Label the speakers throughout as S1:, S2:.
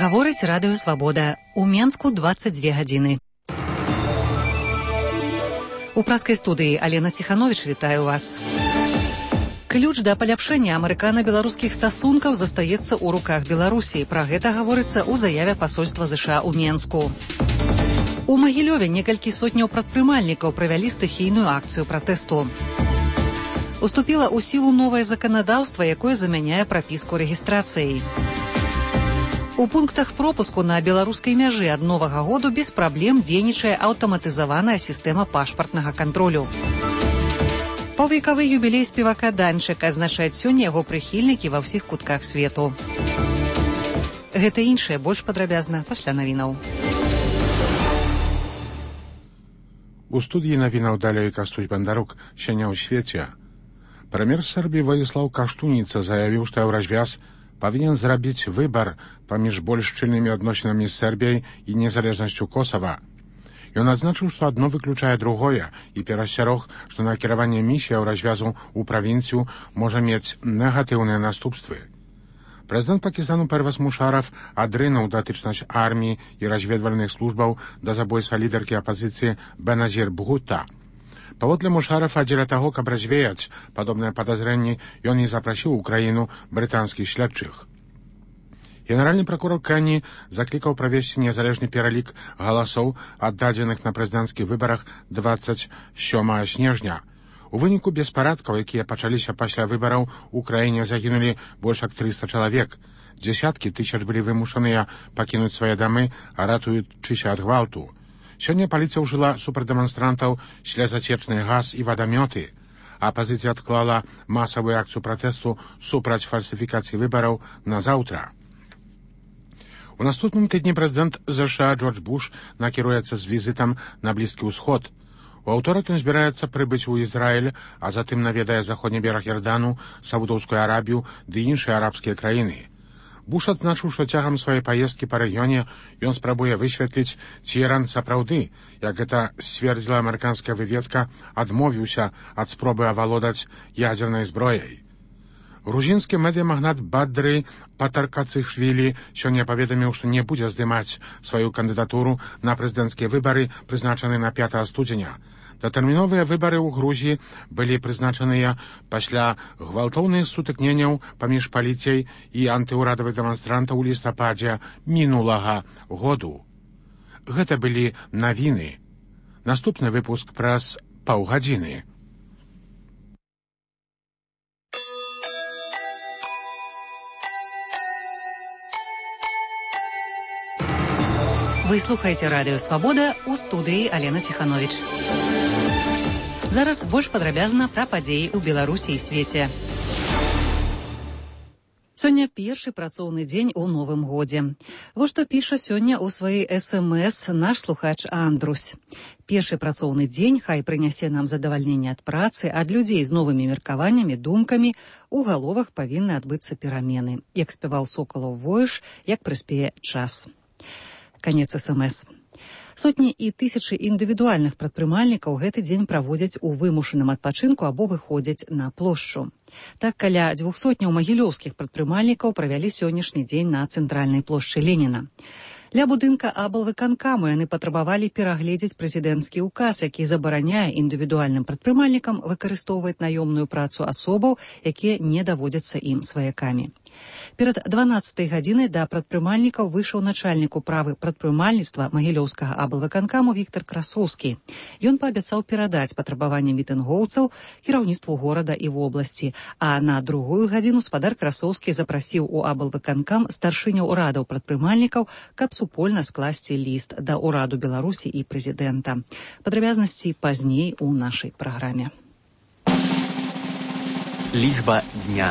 S1: Гаворыць радыё «Свабода». У Менску 22 гадзіны. У праскай студыі Алена Ціхановіч вітаю вас. Ключ да паляпшэння амерыкана-беларускіх стасункаў застаецца ў руках Беларусі. Пра гэта гаворыцца ў заяве пасольства ЗША ў Менску. У Магілёве некалькі сотняў прадпрымальнікаў правялі стыхійную акцыю пратэсту. Уступіла ў сілу новае заканадаўства, якое замяняе прапіску рэгістрацыяй. У пунктах пропуску на беларускай мяжы ад новага году без праблем дзейнічае аўтаматызаваная сістэма пашпартнага кантролю. Паўвекавы юбілей спевака Данчыка адзначаюць сёння яго прыхільнікі ва ўсіх кутках свету. Гэта іншае больш падрабязна пасля навінаў.
S2: У студыі навінаў далей Кастусь Бандарук. Сёння ў свеце. Прэм'ер Сербіі Владислав Каштуніца заявіў, што Еўразвяз павінен зрабіць выбар паміж больш шчыльнымі адносінамі з Сербіяй і незалежнасцю Косава. Ён адзначыў, што адно выключае другое і перасцярог, што накіраванне місіі Еўразвязу ў правінцыю можа мець негатыўныя наступствы. Прэзідэнт Пакістану Первез Мушараф адрынуў датычнасць арміі і разведвальных службаў да забойства лідаркі апазіцыі Беназір Бхутта. Паводле Мушарафа, дзеля таго, каб развеяць падобныя падазрэнні, ён і запрасіў у краіну брытанскіх слядчых. Генеральны пракурор Кені заклікаў правесці незалежны пералік галасоў, аддадзеных на прэзідэнцкіх выбарах 27 снежня. У выніку беспарадкаў, якія пачаліся пасля выбараў, у краіне загінулі больш як 300 чалавек. Дзесяткі тысяч былі вымушаныя пакінуць свае дамы, а ратуючыся ад гвалту. Сёння паліцыя ўжыла супраць дэманстрантаў слязацечны газ і вадамёты. Апазіцыя адклала масавую акцыю пратэсту супраць фальсіфікацыі выбараў на заўтра. У наступным тыдні прэзідэнт ЗША Джордж Буш накіруецца з візітам на Блізкі ўсход. У аўторак ён збіраецца прыбыць у Ізраіль, а затым наведае заходні бераг Ярдану, Саудаўскую Арабію ды іншыя арабскія краіны. Буш адзначыў, што цягам сваёй паездкі па рэгіёне ён спрабуе высветліць, ці Іран сапраўды, як гэта сцвердзіла амерыканская выведка, адмовіўся ад спробы авалодаць ядзернай зброяй. Грузінскі медыямагнат Бадры Патаркацышвілі сёння паведаміў, што не будзе здымаць сваю кандыдатуру на прэзідэнцкія выбары, прызначаныя на 5 студзеня. Датэрміновыя выбары ў Грузіі былі прызначаныя пасля гвалтоўных сутыкненняў паміж паліцыяй і антыўрадавых дэманстрантаў у лістападзе мінулага году. Гэта былі навіны. Наступны выпуск праз паўгадзіны.
S1: Вы слухаеце радыё «Свабода», у студыі Алена Ціхановіч. Зараз больш падрабязна пра падзеі ў Беларусі і свеце. Сёння першы працоўны дзень у новым годзе. Вось што піша сёння ў сваёй СМС наш слухач Андрусь. Першы працоўны дзень хай прынясе нам задавальненне ад працы, ад людзей з новымі меркаваннямі, думкамі. У галовах павінны адбыцца перамены. Як спяваў Сокалаў Воеш, як прыспее час. Канец СМС. Сотні і тысячы індывідуальных прадпрымальнікаў гэты дзень праводзяць у вымушаным адпачынку або выходзяць на плошчу. Так, каля 200 магілёўскіх прадпрымальнікаў правялі сённяшні дзень на цэнтральнай плошчы Леніна. Ля будынка аблвыканкаму яны патрабавалі перагледзець прэзідэнцкі ўказ, які забараняе індывідуальным прадпрымальнікам выкарыстоўваць наёмную працу асобаў, якія не даводзяцца ім сваякамі. Перад 12 гадзінай да прадпрымальнікаў выйшаў начальнік управы прадпрымальніцтва магілёўскага аблвыканкаму Віктар Красоўскі. Ён паабяцаў перадаць патрабаванні мітынгоўцаў кіраўніцтву горада і вобласці, а на другую гадзіну спадар Красоўскі запрасіў у аблвыканкам старшыняў урадаў прадпрымальнікаў, каб супольна скласці ліст да ўраду Беларусі і прэзідэнта. Падрабязнасці пазней у нашай праграме.
S3: Лічба дня.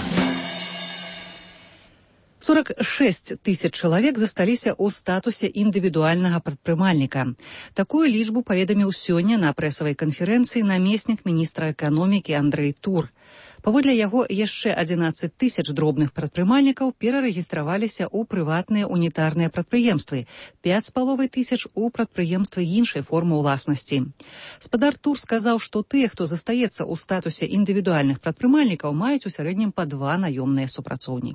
S1: 46 тысяч чалавек засталіся ў статусе індывідуальнага прадпрымальніка. Такую лічбу паведаміў сёння на прэсавай канферэнцыі намеснік міністра эканомікі Андрэй Тур. Паводле яго, яшчэ 11 тысяч дробных прадпрымальнікаў перарэгістраваліся ў прыватныя унітарныя прадпрыемствы, 5,5 тысяч у прадпрыемствы іншай формы ўласнасці. Спадар Тур сказаў, што тыя, хто застаецца ў статусе індывідуальных прадпрымальнікаў, маюць у сярэднім па 2 наёмныя супрацоўнікі.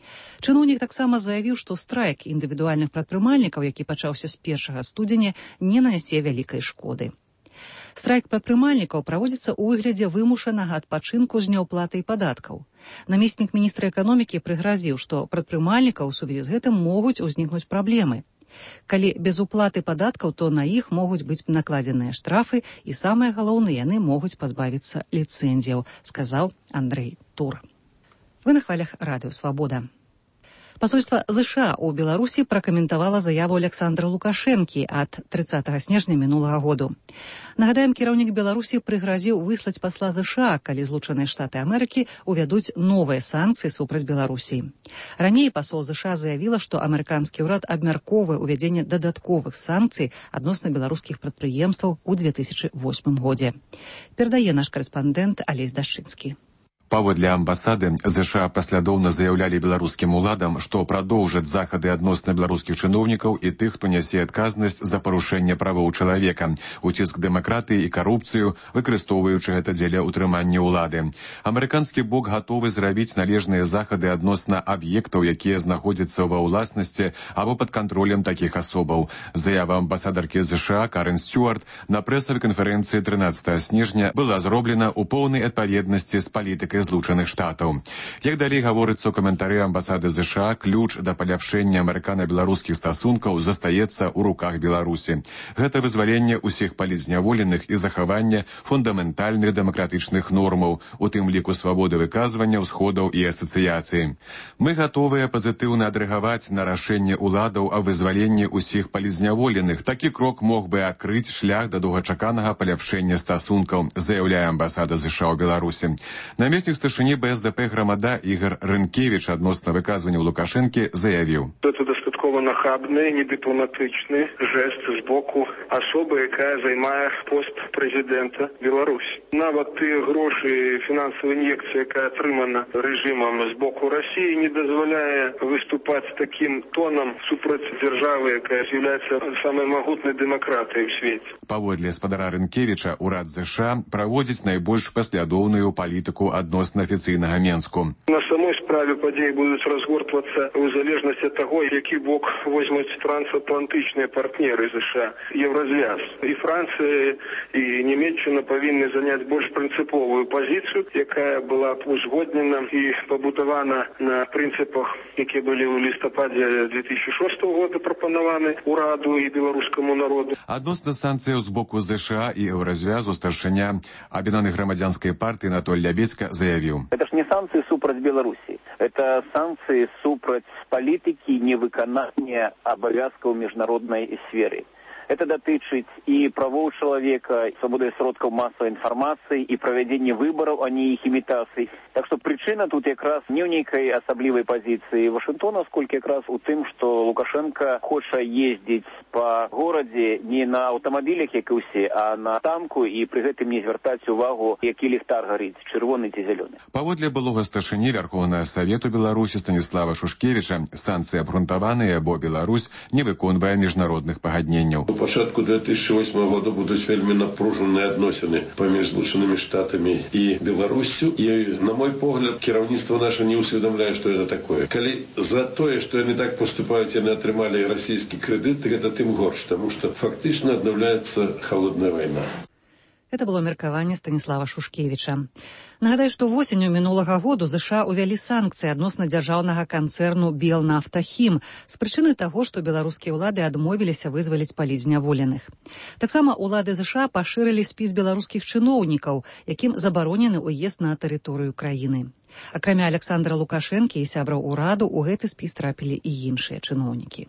S1: Чыноўнік таксама заявіў, што страйк індывідуальных прадпрымальнікаў, які пачаўся з 1 студзеня, не нанясе вялікай шкоды. Страйк прадпрымальнікаў праводзіцца ў выглядзе вымушанага адпачынку з няўплатай падаткаў. Намеснік міністра эканомікі прыгразіў, што прадпрымальнікаў у сувязі з гэтым могуць узнікнуць праблемы. Калі без уплаты падаткаў, то на іх могуць быць накладзеныя штрафы і, самае галоўнае, яны могуць пазбавіцца ліцэнзіяў, сказаў Андрэй Тур. Вы на хвалях радыё «Свабода». Пасольства ЗША ў Беларусі пракаментавала заяву Александра Лукашэнкі ад 30 снежня мінулага году. Нагадаем, кіраўнік Беларусі прыгразіў выслаць пасла ЗША, калі Злучаныя Штаты Амерыкі увядуць новыя санкцыі супраць Беларусі. Раней пасол ЗША заявіла, што амерыканскі ўрад абмяркоўвае ўвядзенне дадатковых санкцый адносна беларускіх прадпрыемстваў у 2008 годзе. Перадае наш карэспандэнт Алесь Дашчынскі.
S3: Паводле амбасады ЗША паслядоўна заяўлялі беларускім уладам, што прадоўжаць захады адносна беларускіх чыноўнікаў і тых, хто нясе адказнасць за парушэнне правоў чалавека, уціск дэмакратыі і карупцыю, выкарыстоўваючы гэта дзеля ўтрымання ўлады. Амерыканскі бок гатовы зрабіць належныя захады адносна аб'ектаў, якія знаходзяцца ва ўласнасці або пад кантролем такіх асобаў. Заява амбасадаркі ЗША Карен Стюарт на прэсавай канферэнцыі 13 снежня была зроблена ў поўнай адпаведнасці з палітыкай Злучаных Штатаў. Як далей гаворыцца ў каментары амбасады ЗША, ключ да паляпшэння амерыкана-беларускіх стасункаў застаецца ў руках Беларусі. Гэта вызваленне ўсіх палітзняволеных і захаванне фундаментальных дэмакратычных нормаў, у тым ліку свабоды выказвання, ўсходаў і асацыяцыі. Мы гатовыя пазітыўна адрэагаваць на рашэнне ўладаў о вызваленні ўсіх палітзняволеных. Такі крок мог бы адкрыць шлях да доўгачаканага паляпшэння стасункаў, заяўляе амбасада ЗША ў Беларусі. Намеснік старшыні БСДП «Грамада» Ігор Рынкевіч адносна выказванняў Лукашэнкі заявіў.
S4: Гэта дастаткова нахабны, недыпламатычны жэст з боку асобы, якая займае пост прэзідэнта Беларусі. Нават тыя грошы, фінансавая ін'екцыя, якая атрымана рэжымам з боку Расіі, не дазваляе выступаць такім тонам супраць дзяржавы, якая з'яўляецца самай магутнай дэмакратыяй у свеце.
S3: Паводле спадара Рынкевіча, урад ЗША праводзіць найбольш паслядоўную палітыку адносна афіцыйнага Менску.
S4: На самой справе падзеі будуць разгортвацца ў залежнасці ад таго, які бок возьмуць трансатлантычныя партнеры ЗША, Еўразвяз. І Францыя, і Нямецчына павінны заняць больш прынцыповую пазіцыю, якая была б узгоднена і пабудавана на прынцыпах, якія былі ў лістападзе 2006 года прапанаваны ураду і беларускаму народу.
S3: Адносна санкцыяў з боку ЗША і Еўразвязу старшыня Аб'яднанай грамадзянскай партыі Анатоль Лябецька заявіў.
S5: Это ж не санкции супраць Беларусі. Это санкции супраць палітыкі невыканання абавязкаў ў міжнароднай сферы. Это датычыць і правоў чалавека, свабоды сродкаў масавай інфармацыі, і правядзення выбараў, а не іх імітацый. Так што прычына тут якраз не ў нейкай асаблівай пазіцыі Вашынгтона, сколькі якраз у тым, што Лукашенко хоча ездзіць па горадзе не на аўтамабілях, як і ўсе, а на танку, і пры гэтым не звяртаць увагу, які ліхтар гарыць, чырвоны ці зялёны.
S3: Паводле былога старшыні Вярхоўнага Савету Беларусі Станіслава Шушкевіча, санкцыі абгрунтаваныя, бо Беларусь не выконвае міжнародных пагадненняў.
S6: У пачатку 2008 года будуць вельмі напружаныя адносіны паміж Злучанымі Штатамі і Беларуссю. І, на мой погляд, кіраўніцтва наша не усведамляе, што гэта такое. Калі за тое, што яны так поступаюць, яны атрымалі расійскі крэдыт, гэта тым горш, таму што фактычна аднаўляецца халодная вайна.
S1: Это было меркаванне Станіслава Шушкевіча. Нагадаю, што восенню мінулага году ЗША увялі санкцыі адносна дзяржаўнага канцэрну «Белнафтахім» з прычыны таго, што беларускія ўлады адмовіліся вызваліць палітзняволеных. Таксама ўлады ЗША пашырылі спіс беларускіх чыноўнікаў, якім забаронены ўезд на тэрыторыю краіны. Акрамя Александра Лукашэнкі і сябраў ураду, у гэты спіс трапілі і іншыя чыноўнікі.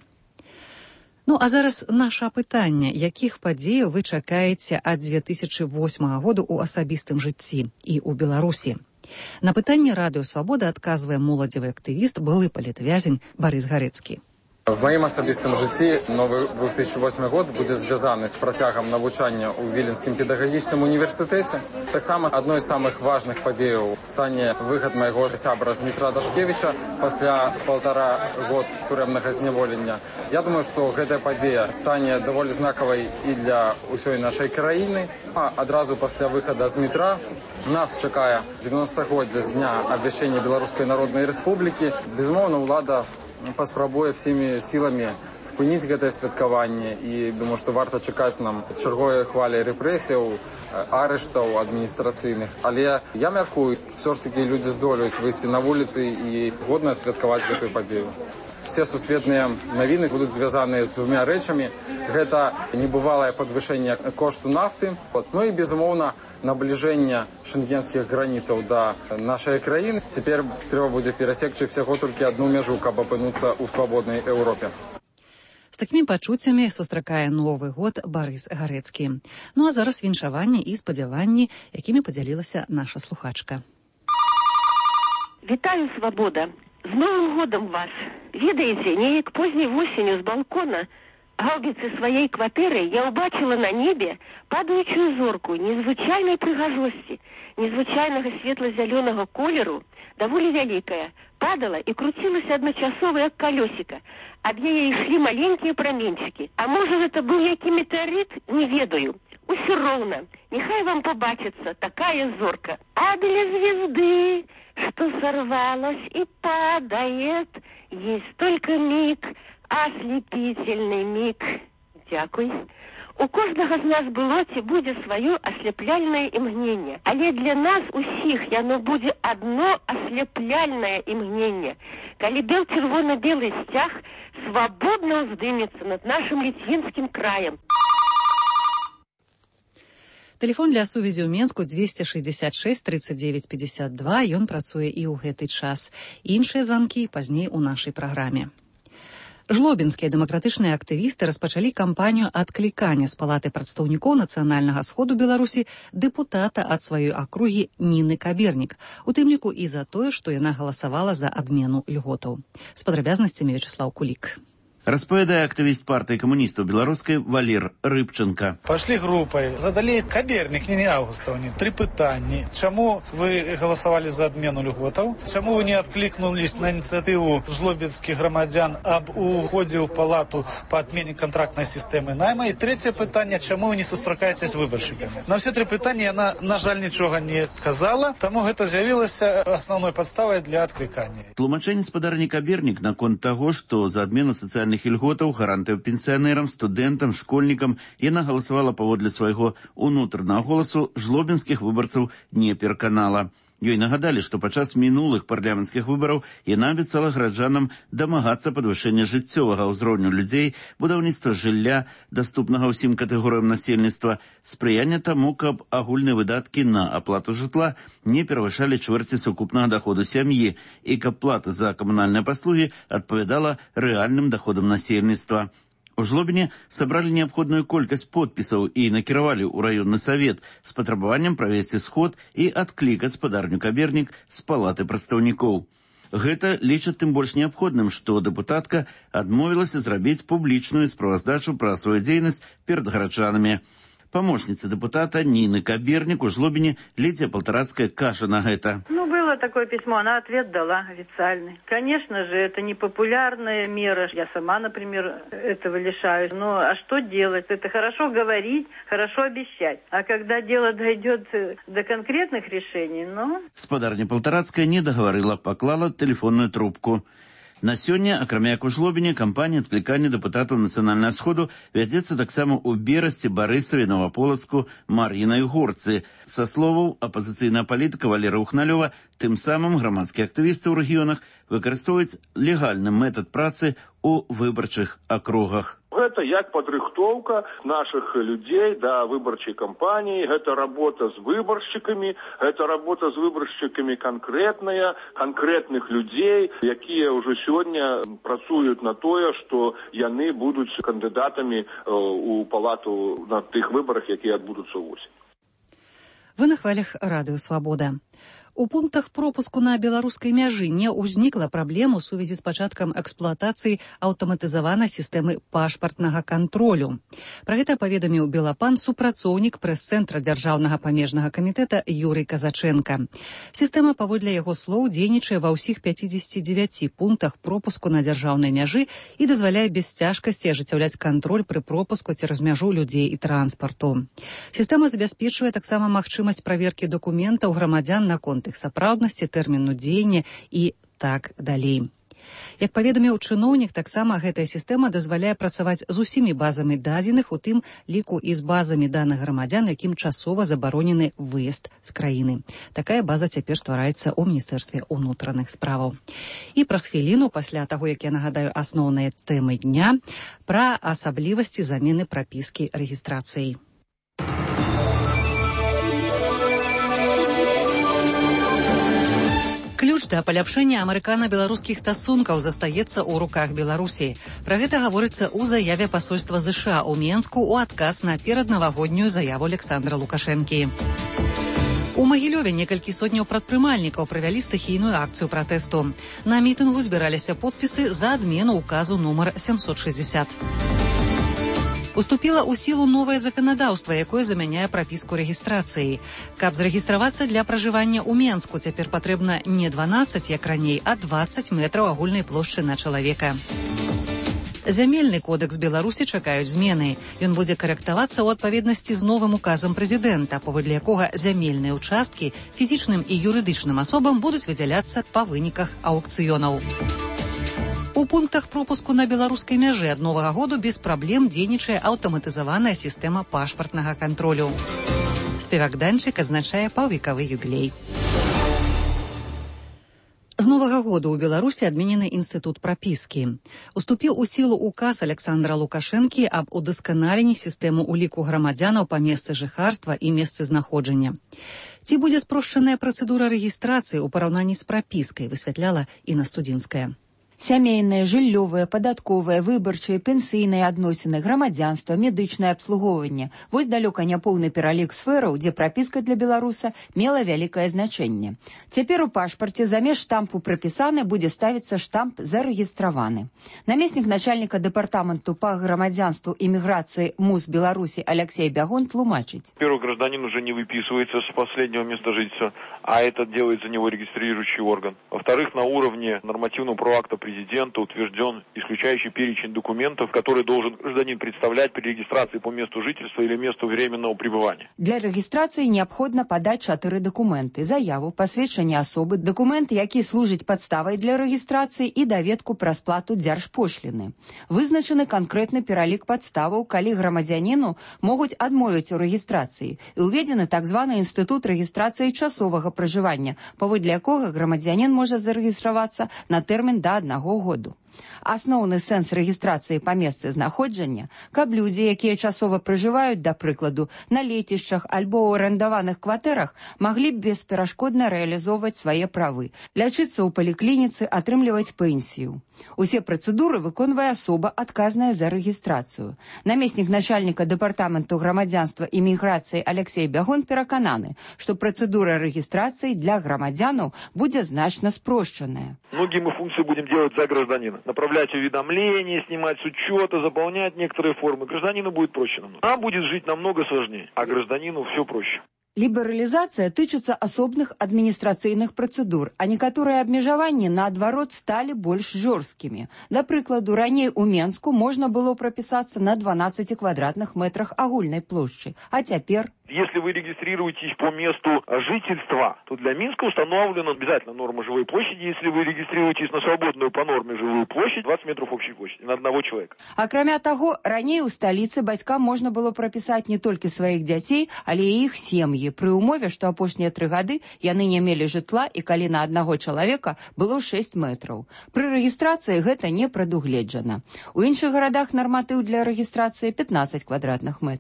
S1: Ну, а зараз наша пытанне, якіх падзеяў вы чакаеце ад 2008 году ў асабістым жыцці і ў Беларусі? На пытанне радыё «Свабода» адказвае моладзевы актывіст, былы палітвязень Барыс Гарэцкі.
S7: В моім асабістым жыцці новы 2008 год будзе звязаны з працягам навучання ў Віленскім педагагічным універсітэце. Таксама адной з самых важных падзеяў стане выхад майго сябра Змітра Дашкевіча пасля 1,5 год турэмнага зняволення. Я думаю, што гэтая падзея стане даволі знакавай і для ўсёй нашай краіны. А адразу пасля выхада Змітра нас чакае 90-годдзе з дня абвяшчэння Беларускай Народнай Рэспублікі. Безумоўна, ўлада паспрабуе всімі сіламі спыніць гэтае святкаванне, і думаю, што варта чакаць нам чарговай хвалі рэпрэсіяў, арыштаў адміністрацыйных. Але я мяркую, все ж таки людзі здолеюць выйсці на вуліцы і годна святкаваць гэтую падзею. Все сусветныя навіны будуць звязаныя з двумя рэчамі. Гэта небывалае падвышэнне кошту нафты, ну і, безумоўна, набліжэнне шенгенскіх граніцаў да нашай краіны. Цяпер трэба будзе перасекчы всяго толькі адну мяжу, каб апынуцца ў свабоднай Еўропе.
S1: З такімі пачуццямі сустракае Новы год Барыс Гарэцкі. Ну а зараз віншаванні і спадзяванні, якімі падзялілася наша слухачка.
S8: Вітаю, свабода! З Новым годам вас! Ведаеце, неяк позняй восенню з балкона гаубіцы сваёй кватэры я ўбачыла на небе падаючую зорку незвычайнай прыгажосці, незвычайнага светла-зялёнага колеру, даволі вялікая, падала і крутілася адначасова, як калёсіка. Ад яе ішлі маленькія праменчыкі. А можа, гэта быў які метэарыт? Не ведаю. Усё роўна. Нехай вам побачится такая зорка. А для звезды, что сорвалась и падает, есть только миг, ослепительный миг. Дякуй. У кожнага з нас было ці будзе сваё асляпляльнае імгненне. Але для нас усіх яно будзе адно асляпляльнае імгненне, калі бел-чырвона-белы сцяг свабодна ўздымецца над нашым ліцвінскім краем.
S1: Тэлефон для сувязі ў Менску 266 39 52. Ён працуе і ў гэты час. Іншыя званкі пазней у нашай праграме. Жлобінскія дэмакратычныя актывісты распачалі кампанію адклікання з палаты прадстаўнікоў нацыянальнага сходу Беларусі дэпутата ад сваёй акругі Ніны Кабернік, у тым ліку і за тое, што яна галасавала за адмену льготаў. З падрабязнасцямі Вячеслав Кулік.
S9: Распавядае актывіст партыі камуністаў беларускай Валер Рыбченко.
S10: Пашлі групай, задалі Кабернік, не Аўгустаўні, 3 пытанні. Чаму вы галасавалі за адмену льготаў? Чаму вы не адклікнулись на ініцыятыву жлобінскіх грамадзян аб уходзе ў палату па адмене кантрактнай сістэмы найма? І 3е пытанне, чаму вы не сустракаецеся з выбаршчыкамі? На ўсе 3 пытанні яна, на жаль, нічога не казала, таму гэта з'явілася асноўной падставай для адклікання.
S9: Тлумачэнне спадарні Кабернік наконт таго, што за адмену сацыяльных ільготаў, гарантыяў пенсіянерам, студэнтам, школьнікам яна галасавала паводле свайго унутранага голасу, жлобінскіх выбарцаў не пераканала. Ёй нагадалі, што падчас мінулых парламенцкіх выбараў яна абяцала граджанам дамагацца падвышэння жыццёвага ўзроўню людзей, будаўніцтва жылля, даступнага ўсім катэгорыям насельніцтва, спрыяння таму, каб агульныя выдаткі на аплату жытла не перавышалі чвэрці сукупнага даходу сям'і і каб плата за камунальныя паслугі адпавядала рэальным даходам насельніцтва. У Жлобіне сабралі неабходную колькасць подпісаў і накіравалі ў раённы савет з патрабаваннем правесці сход і адклікаць спадарню Кабернік з палаты прадстаўнікоў. Гэта лічаць тым больш неабходным, што дэпутатка адмовілася зрабіць публічную справаздачу пра сваю дзейнасць перад гараджанамі. Памочніца дэпутата Ніны Кабернік у Жлобіне Лідзія Полторацкая кажа на гэта.
S11: Было такое письмо, она ответ дала официальный. Конечно же, это не популярная мера. Я сама, например, этого лишаюсь. Но а что делать? Это хорошо говорить, хорошо обещать. А когда дело дойдет до конкретных решений,
S9: Спадарня Полторацкая не договорила, поклала телефонную трубку. На сёння, акрамя як у Жлобіне, кампанія адклікання дэпутатаў нацыянальнага сходу вядзецца таксама ў Берасці, Барысаве, Новаполацку, Мар'інай Горцы. Са словаў апазіцыйнага палітыка Валера Ухналёва, тым самым грамадскія актывісты ў рэгіёнах выкарыстоўваюць легальны метад працы ў выбарчых акругах.
S12: Гэта як падрыхтоўка нашых людзей да выбарчай кампаніі, гэта работа з выбаршчыкамі, гэта работа з выбаршчыкамі канкрэтная, канкрэтных людзей, якія ўжо сёння працуюць на тое, што яны будуць кандыдатамі ў палату на тых выбарах, якія адбудуцца ўвосень.
S1: Вы на хвалях Радыё Свабода. У пунктах пропуску на беларускай мяжы не ўзнікла праблем у сувязі з пачаткам эксплуатацыі аўтаматызаванай сістэмы пашпартнага кантролю. Пра гэта паведаміў Белапан супрацоўнік прэс-цэнтра дзяржаўнага памежнага камітэта Юрый Казаченко. Сістэма, паводле яго слоў, дзейнічае ва ўсіх 59 пунктах пропуску на дзяржаўнай мяжы і дазваляе без цяжкасці ажыццяўляць кантроль пры пропуску цераз мяжу людзей і транспарту. Сістэма забяспечвае таксама магчымасць праверкі дакументаў грамадзян наконт іх сапраўднасці, тэрміну дзеяння і так далей. Як паведаміў чыноўнік, таксама гэтая сістэма дазваляе працаваць з усімі базамі дадзеных, у тым ліку і з базамі даных грамадзян, якім часова забаронены выезд з краіны. Такая база цяпер ствараецца ў Міністэрстве ўнутраных справаў. І праз хвіліну, пасля таго, як я нагадаю асноўныя тэмы дня, пра асаблівасці замены прапіскі рэгістрацыяй. Ключ да паляпшэння амерыкана-беларускіх стасункаў застаецца ў руках Беларусі. Пра гэта гаворыцца ў заяве пасольства ЗША ў Менску ў адказ на пераднавагоднюю заяву Александра Лукашэнкі. У Магілёве некалькі сотняў прадпрымальнікаў правялі стыхійную акцыю пратэсту. На мітынгу збіраліся подпісы за адмену указу нумар 760. Уступіла ў сілу новае заканадаўства, якое замяняе прапіску рэгістрацыі. Каб зарэгістравацца для пражывання ў Менску, цяпер патрэбна не 12, як раней, а 20 метраў агульнай плошчы на чалавека. Зямельны кодэкс Беларусі чакаюць змены. Ён будзе карэктавацца ў адпаведнасці з новым указам прэзідэнта, паводле якога зямельныя ўчасткі фізічным і юрыдычным асобам будуць выдзяляцца па выніках аўкцыёнаў. У пунктах пропуску на беларускай мяжы ад новага году без праблем дзейнічае аўтаматызаваная сістэма пашпартнага кантролю. Спевак Данчык адзначае паўвекавы юбілей. З новага году ў Беларусі адменены інстытут прапіскі. Уступіў у сілу указ Александра Лукашэнкі аб удасканаленні сістэмы ўліку грамадзянаў па месцы жыхарства і месцы знаходжання. Ці будзе спрошчаная працэдура рэгістрацыі ў параўнанні з прапіскай, высвятляла Інна Студзінская.
S13: Сямейныя, жыллёвыя, падатковыя, выбарчыя, пенсійныя адносіны, грамадзянства, медычнае абслугоўванне. Вось далёка не поўны пералік сфераў, дзе прапіска для беларуса мела вялікае значэнне. Цяпер у пашпарце замест штампу «прапісаны» будзе ставіцца штамп «зарэгістраваны». Намеснік начальніка дэпартаменту па грамадзянству і міграцыі МУС Беларусі Алексей Бягун тлумачыць.
S14: Во-первых, гражданин уже не выписывается с последнего места жительства, а это делает за него регистрирующий орган. Во-вторых, на уровне нормативного права акта президента утвержден исключающий перечень документов, которые должен гражданин представлять при регистрации по месту жительства или месту временного пребывания.
S13: Для регистрации необходимо подать 4 документы: заяву, посведчение особы, документ, які служить подставой для регистрации, и доведку про сплату дзяржпошліны. Вызначены конкретный пералік подставаў, калі грамадзянину могуць адмовіць у регистрации, и уведены так званы институт регистрации часовага пражывання, паводле якога грамадзянин можа зарэгістравацца на тэрмін да 1 году. Асноўны сэнс рэгістрацыі па месцы знаходжання, каб людзі, якія часова пражываюць, да прыкладу, на лецішчах альбо ў арендаваных кватэрах, маглі б бесперашкодна рэалізоўваць свае правы, лячыцца ў паліклініцы, атрымліваць пенсію. Усе працэдуры выконвае асоба, адказная за рэгістрацыю. Намеснік начальніка дэпартаменту грамадзянства і міграцыі Алексей Бягун перакананы, што працэдура рэгістрацыі для грамадзянаў будзе значна спрошчаная.
S14: Многие мы функции будем делать за гражданина. Направлять уведомления, снимать с учета, заполнять некоторые формы. Гражданину будет проще намного. Нам будет жить намного сложнее, а гражданину все проще.
S13: Лібералізацыя тычыцца асобных адміністрацыйных працэдур, а некаторыя абмежаванні, наадварот, сталі больш жорсткімі. Да прыкладу, раней у Менску можна было прапісацца на 12 квадратных метрах агульнай плошчы, а цяпер...
S14: Если вы регистрируетесь по месту жительства, то для Минска установлена обязательно норма живой площади. Если вы регистрируетесь на свободную по норме живую площадь, 20 метров общей площади на одного человека.
S13: Акрамя таго, раней у сталіцы бацькам можна было прапісаць не толькі сваіх дзяцей, але і іх сем'і, пры умове, што апошнія 3 гады яны не мелі жытла і калі на аднаго чалавека было 6 метраў. Пры рэгістрацыі гэта не прадугледжана. У іншых гарадах нарматыў для рэгістрацыі 15 квадратных метраў.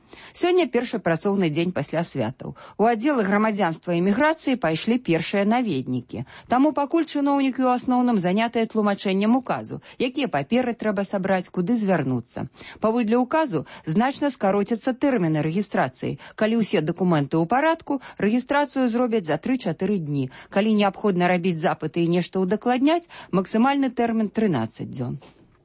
S13: Сёння першы працоўны дзень пасля святаў. У аддзелы грамадзянства і міграцыі пайшлі першыя наведнікі. Таму пакуль чыноўнікі ў асноўным занятыя тлумачэннем указу, якія паперы трэба сабраць, куды звярнуцца. Паводле указу значна скароцяцца тэрміны рэгістрацыі. Калі ўсе дакументы ў парадку, рэгістрацыю зробяць за 3-4 дні. Калі неабходна рабіць запыты і нешта ўдакладняць, максімальны тэрмін 13 дзён.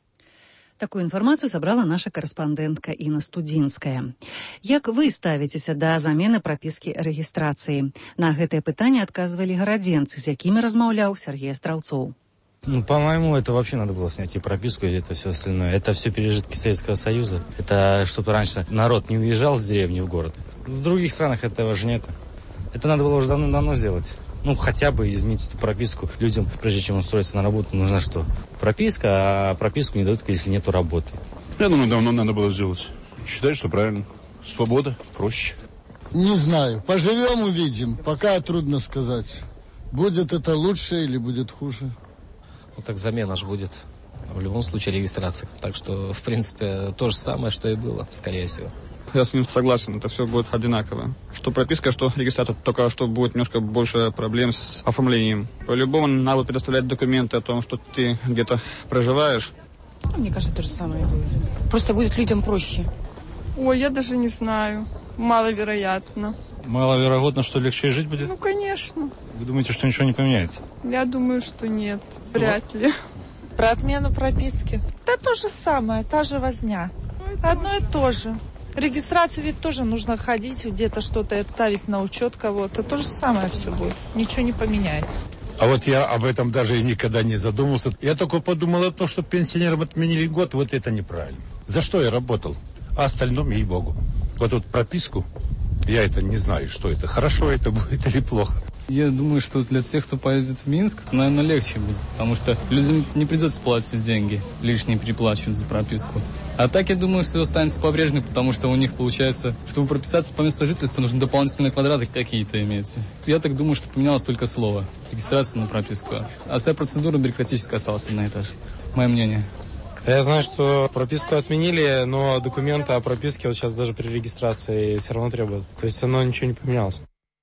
S1: Такую інфармацыю сабрала наша карэспандэнтка Інна Студзінская. Як вы ставіцеся да замены прапіскі рэгістрацыі? На гэтае пытанне адказвалі гарадзенцы, з якімі размаўляў Сергей Астраўцоў.
S15: По-моему, это вообще надо было снять и прописку, и это все остальное. Это все пережитки Советского Союза. Это чтобы раньше народ не уезжал с деревни в город. В других странах этого же нет. Это надо было уже давно сделать. Хотя бы изменить эту прописку людям, прежде чем устроиться на работу, нужна что? Прописка, а прописку не дают, если нету работы.
S16: Я думаю, давно надо было сделать. Считаю, что правильно. Свобода, проще.
S17: Не знаю. Поживем, увидим. Пока трудно сказать. Будет это лучше или будет хуже.
S18: Так замена же будет в любом случае регистрации. Так что, в принципе, то же самое, что и было, скорее всего.
S19: Я с ним согласен, это все будет одинаково. Что прописка, что регистрация, только что будет немножко больше проблем с оформлением. По-любому надо предоставлять документы о том, что ты где-то проживаешь.
S20: Мне кажется, то же самое будет. Просто будет людям проще.
S21: Ой, я даже не знаю. Маловероятно.
S15: Маловероятно, что легче жить будет?
S21: Конечно.
S15: Вы думаете, что ничего не поменяется?
S21: Я думаю, что нет. Вряд ли.
S22: Про отмену прописки. Да то же самое, та же возня. Одно и то же. Регистрацию ведь тоже нужно ходить, где-то что-то ставить на учет кого-то. То же самое все будет. Ничего не поменяется.
S23: А вот я об этом даже и никогда не задумывался. Я только подумал о том, что пенсионерам отменили год, вот это неправильно. За что я работал? А остальном, ей-богу. Вот эту прописку, я это не знаю, что это. Хорошо это будет или плохо.
S24: Я думаю, что для тех, кто поедет в Минск, то, наверное, легче будет, потому что людям не придется платить деньги, лишние переплачивать за прописку. А так, я думаю, все останется по-прежнему, потому что у них получается, чтобы прописаться по месту жительства, нужно дополнительные квадраты какие-то иметь. Я так думаю, что поменялось только слово. Регистрация на прописку. А вся процедура бюрократическая осталась на этаже. Мое мнение.
S25: Я знаю, что прописку отменили, но документы о прописке вот сейчас даже при регистрации все равно требуют. То есть оно ничего не поменялось.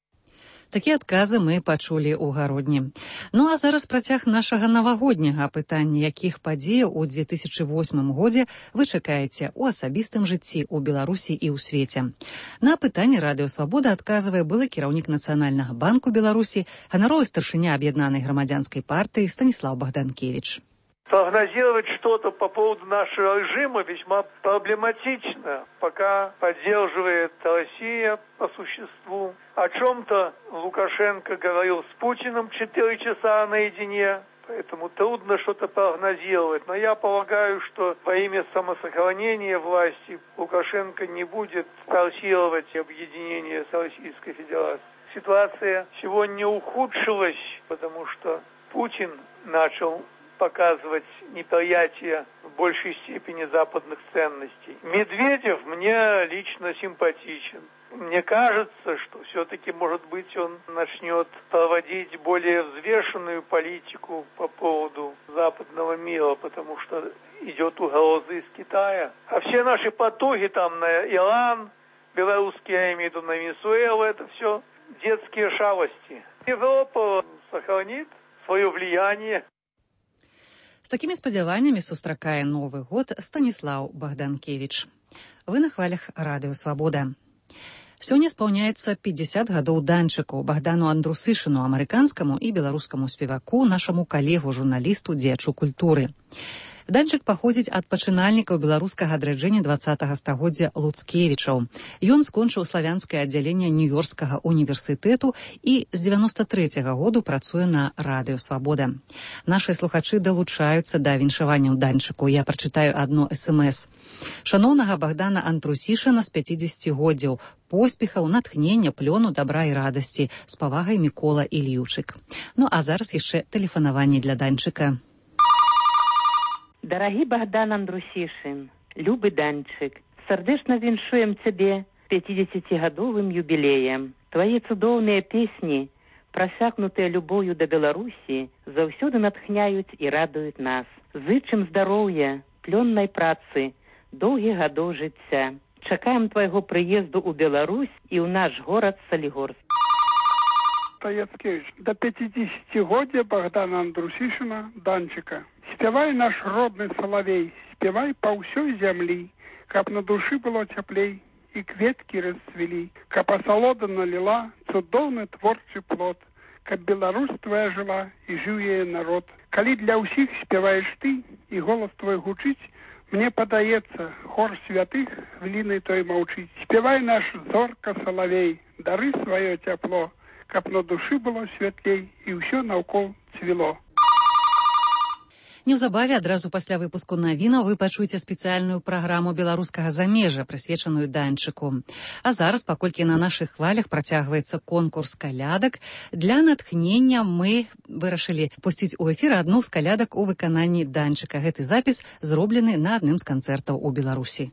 S1: Такія адказы мы пачулі ў гародні. А зараз працяг нашага навагодняга пытання, якіх падзеяў у 2008 годзе вы чакаеце ў асабістым жыцці ў Беларусі і ў свеце. На пытанне Радыё Свабода адказвае былы кіраўнік Нацыянальнага банку Беларусі, ганаровы старшыня Аб'яднанай грамадзянскай партыі Станіслаў Богданкевич.
S26: Прогнозировать что-то по поводу нашего режима весьма проблематично, пока поддерживает Россия по существу. О чем-то Лукашенко говорил с Путиным 4 часа наедине, поэтому трудно что-то прогнозировать. Но я полагаю, что во имя самосохранения власти Лукашенко не будет форсировать объединение с Российской Федерацией. Ситуация сегодня ухудшилась, потому что Путин начал показывать неприятие в большей степени западных ценностей. Медведев мне лично симпатичен. Мне кажется, что все-таки, может быть, он начнет проводить более взвешенную политику по поводу западного мира, потому что идет угроза из Китая. А все наши потуги там на Иран, белорусские, я имею в виду на Венесуэлу, это все детские шалости. Европа сохранит свое влияние.
S1: З такімі спадзяваннямі сустракае Новы год Станіслаў Богданкевич. Вы на хвалях Радыё Свабода. Сёння спаўняецца 50 гадоў Данчыку, Богдану Андрусышыну, амерыканскаму і беларускаму спеваку, нашаму калегу, журналісту, дзеячу культуры. Данчык паходзіць ад пачынальнікаў беларускага адраджэння 20-га стагоддзя Луцкевічаў. Ён скончыў славянскае аддзяленне Нью-Йоркскага універсітэту і з 93-го году працуе на Радыё Свабода. Нашы слухачы далучаюцца да віншаванняў Данчыку. Я прачытаю адно СМС. Шаноўнага Богдана Андрусішына з 50-годдзяў, поспехаў, натхнення, плёну, добра і радасці. З павагай Мікола Ільючык. А зараз яшчэ тэлефанаванне для Данчыка.
S27: Дорогі Богдан Андрусішин, любы Данчык, сардэчна віншуем цябе 50-гадовым юбілеем. Твае цудоўныя песні, прасякнутыя любоўю да Беларусі, заўсёды натхняюць і радуюць нас. Зычым здароўя, плённай працы, доўгіх гадоў жыцця. Чакаем твайго прыезду ў Беларусь і ў наш горад Салігорск.
S2: Яцкевич, до 50-годия Богдана Андрусишина, Данчика. Спевай наш родный соловей, спевай по всей земли, каб на души было теплей, и кветки расцвели, каб осолода налила цудовный творчий плод, каб Беларусь твоя жила, и жил ей народ. Коли для усих спеваешь ты, и голос твой гучить, мне подается хор святых хвилиной той молчить. Спевай наш зорко соловей, дары свое тепло, каб на душы было святлей і ўсё наўкол цвіло.
S1: Неўзабаве адразу пасля выпуску навінаў вы пачуеце спецыяльную праграму беларускага замежжа, прысвечаную Данчыку. А зараз, паколькі на нашых хвалях працягваецца конкурс калядак, для натхнення мы вырашылі пусціць у эфір адну з калядак у выкананні Данчыка. Гэты запіс зроблены на адным з канцэртаў у Беларусі.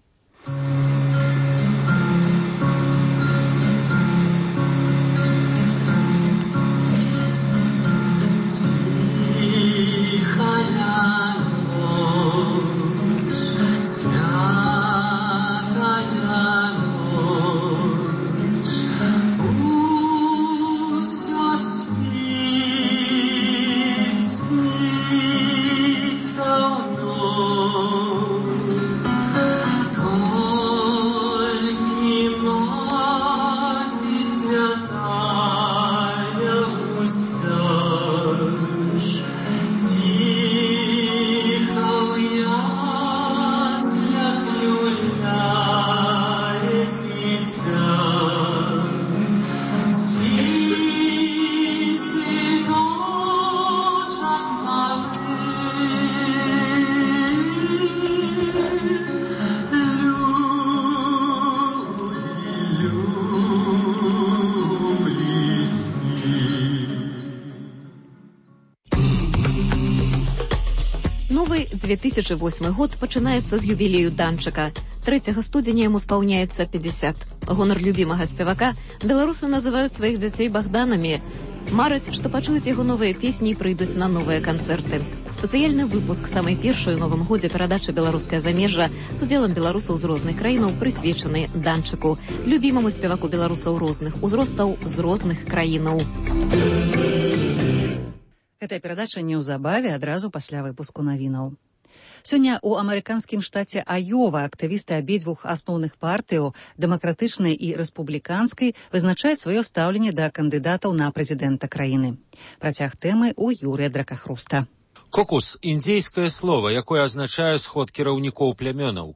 S3: Новый 2008 год пачынаецца з юбілею Данчыка. 3 студзеня яму спаўняецца 50. Гонар любімага спевака беларусы называюць сваіх дзяцей Богданамі. Мараць, што пачуюць яго новыя песні і прыйдуць на новыя канцэрты. Спецыяльны выпуск самай першай у новым годзе перадачы «Беларускае замежжа» з удзелам беларусаў з розных краінаў прысвечаны Данчыку, любімаму спеваку беларусаў розных узростаў з розных краінаў.
S1: Гэтая перадача неўзабаве адразу пасля выпуску навінаў. Сёння ў амерыканскім штаце Айова актывісты абедзвюх асноўных партыяў, дэмакратычнай і рэспубліканскай, вызначаюць сваё стаўленне да кандыдатаў на прэзідэнта краіны. Працяг тэмы ў Юрыя Дракахруста.
S4: Кокус – індзейскае слово, якое азначае сход кіраўнікоў плямёнаў.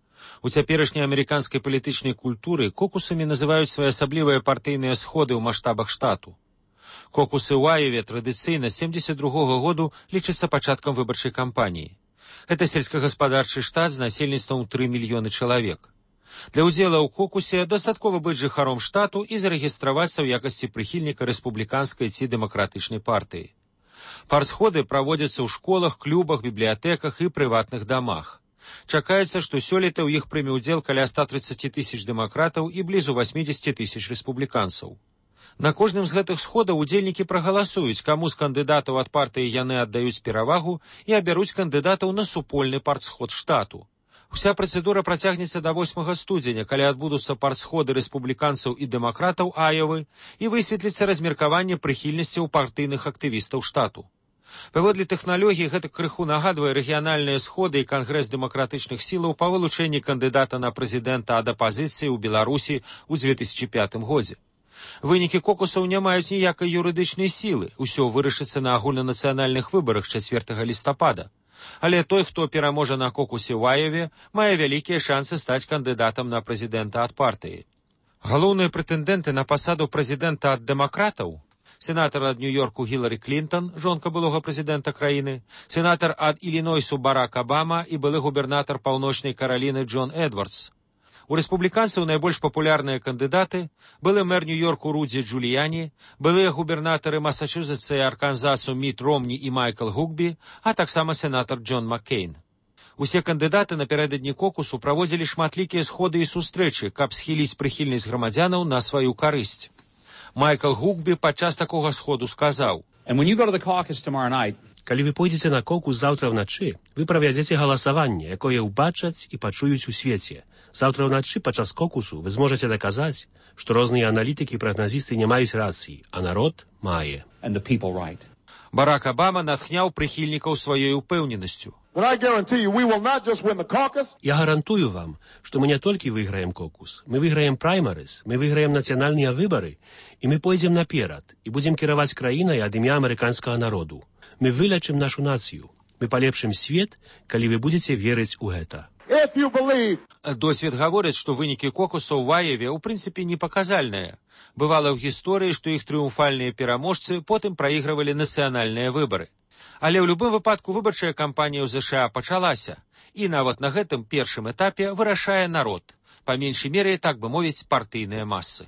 S4: У цяперашняй амерыканскай палітычнай культуры кокусамі называюць своеасаблівыя партыйныя сходы ў маштабах штату. Кокусы ў Айове традыцыйна 72-го году лічыцца пачаткам выбарчай кампаніі. Гэта сельскагаспадарчы штат з насельніцтвам 3 мільёны чалавек. Для ўдзела ў кокусе дастаткова быць жыхаром штату і зарэгістравацца ў якасці прыхільніка рэспубліканскай ці дэмакратычнай партыі. Парсходы праводзяцца ў школах, клубах, бібліятэках і прыватных дамах. Чакаецца, што сёлета ў іх прыме ўдзел каля 130 000 дэмакратаў і блізу 80 000 рэспубліканцаў. На кожным з гэтых сходаў удзельнікі прагаласуюць, каму з кандыдатаў ад партыі яны аддаюць перавагу і абяруць кандыдатаў на супольны партсход штату. Уся працэдура працягнецца да 8 студзеня, калі адбудуцца партсходы рэспубліканцаў і дэмакратаў Айовы і высветліцца размеркаванне прыхільнасцяў партыйных актывістаў штату. Паводле тэхналогіі гэта крыху нагадвае рэгіянальныя сходы і кангрэс дэмакратычных сілаў па вылучэнні кандыдата на прэзідэнта ад апазіцыі ў Беларусі ў 2005 годзе. Вынікі кокусаў не маюць ніякай юрыдычнай сілы, усё вырашыцца на агульнанацыянальных выбарах 4 лістапада. Але той, хто пераможа на кокусе ў Айове, мае вялікія шансы стаць кандыдатам на прэзідэнта ад партыі. Галоўныя прэтэндэнты на пасаду прэзідэнта ад дэмакратаў – сенатар ад Нью-Йорку Гілары Клінтон, жонка былога прэзідэнта краіны, сенатар ад Ілінойсу Барак Абама і былы губернатар Паўночнай Караліны Джон Эдвардс. У рэспубліканцаў найбольш папулярныя кандыдаты былы мэр Нью-Йорку Рудзі Джуліяні, былыя губернатары Масачузетса і Арканзасу Міт Ромні і Майкл Гукбі, а таксама сенатар Джон Маккейн. Усе кандыдаты напярэдадні кокусу праводзілі шматлікія сходы і сустрэчы, каб схіліць прыхільнасць грамадзянаў на сваю карысць. Майкл Гукбі падчас такога сходу сказаў:
S5: «Калі вы пойдзеце на кокус заўтра ўначы, вы правядзеце галасаванне, якое ўбачаць і пачуюць у свеце. Заўтра ўначы падчас кокусу вы зможаце даказаць, што розныя аналітыкі і прагназісты не маюць рацыі, а народ мае.
S4: Барак Обама натхняў прыхільнікаў сваёй упэўненасцю.
S5: Я гарантую вам, што мы не толькі выйграем кокус, мы выйграем праймарыз, мы выйграем нацыянальныя выбары, і мы пойдзем наперад і будзем кіраваць краінай ад імя амерыканскага народу. Мы вылечым нашу нацыю, мы палепшым свет, калі вы будзеце верыць у гэта.
S4: Досвед гаворыць, што вынікі кокусаў в Аеве ў прынцыпе непаказальныя. Бывала ў гісторыі, што іх трыумфальныя пераможцы потым праігрывалі нацыянальныя выбары. Але ў любым выпадку выбарчая кампанія ў ЗША пачалася, і нават на гэтым першым этапе вырашае народ, па меншай меры, так бы мовіць, партыйныя масы.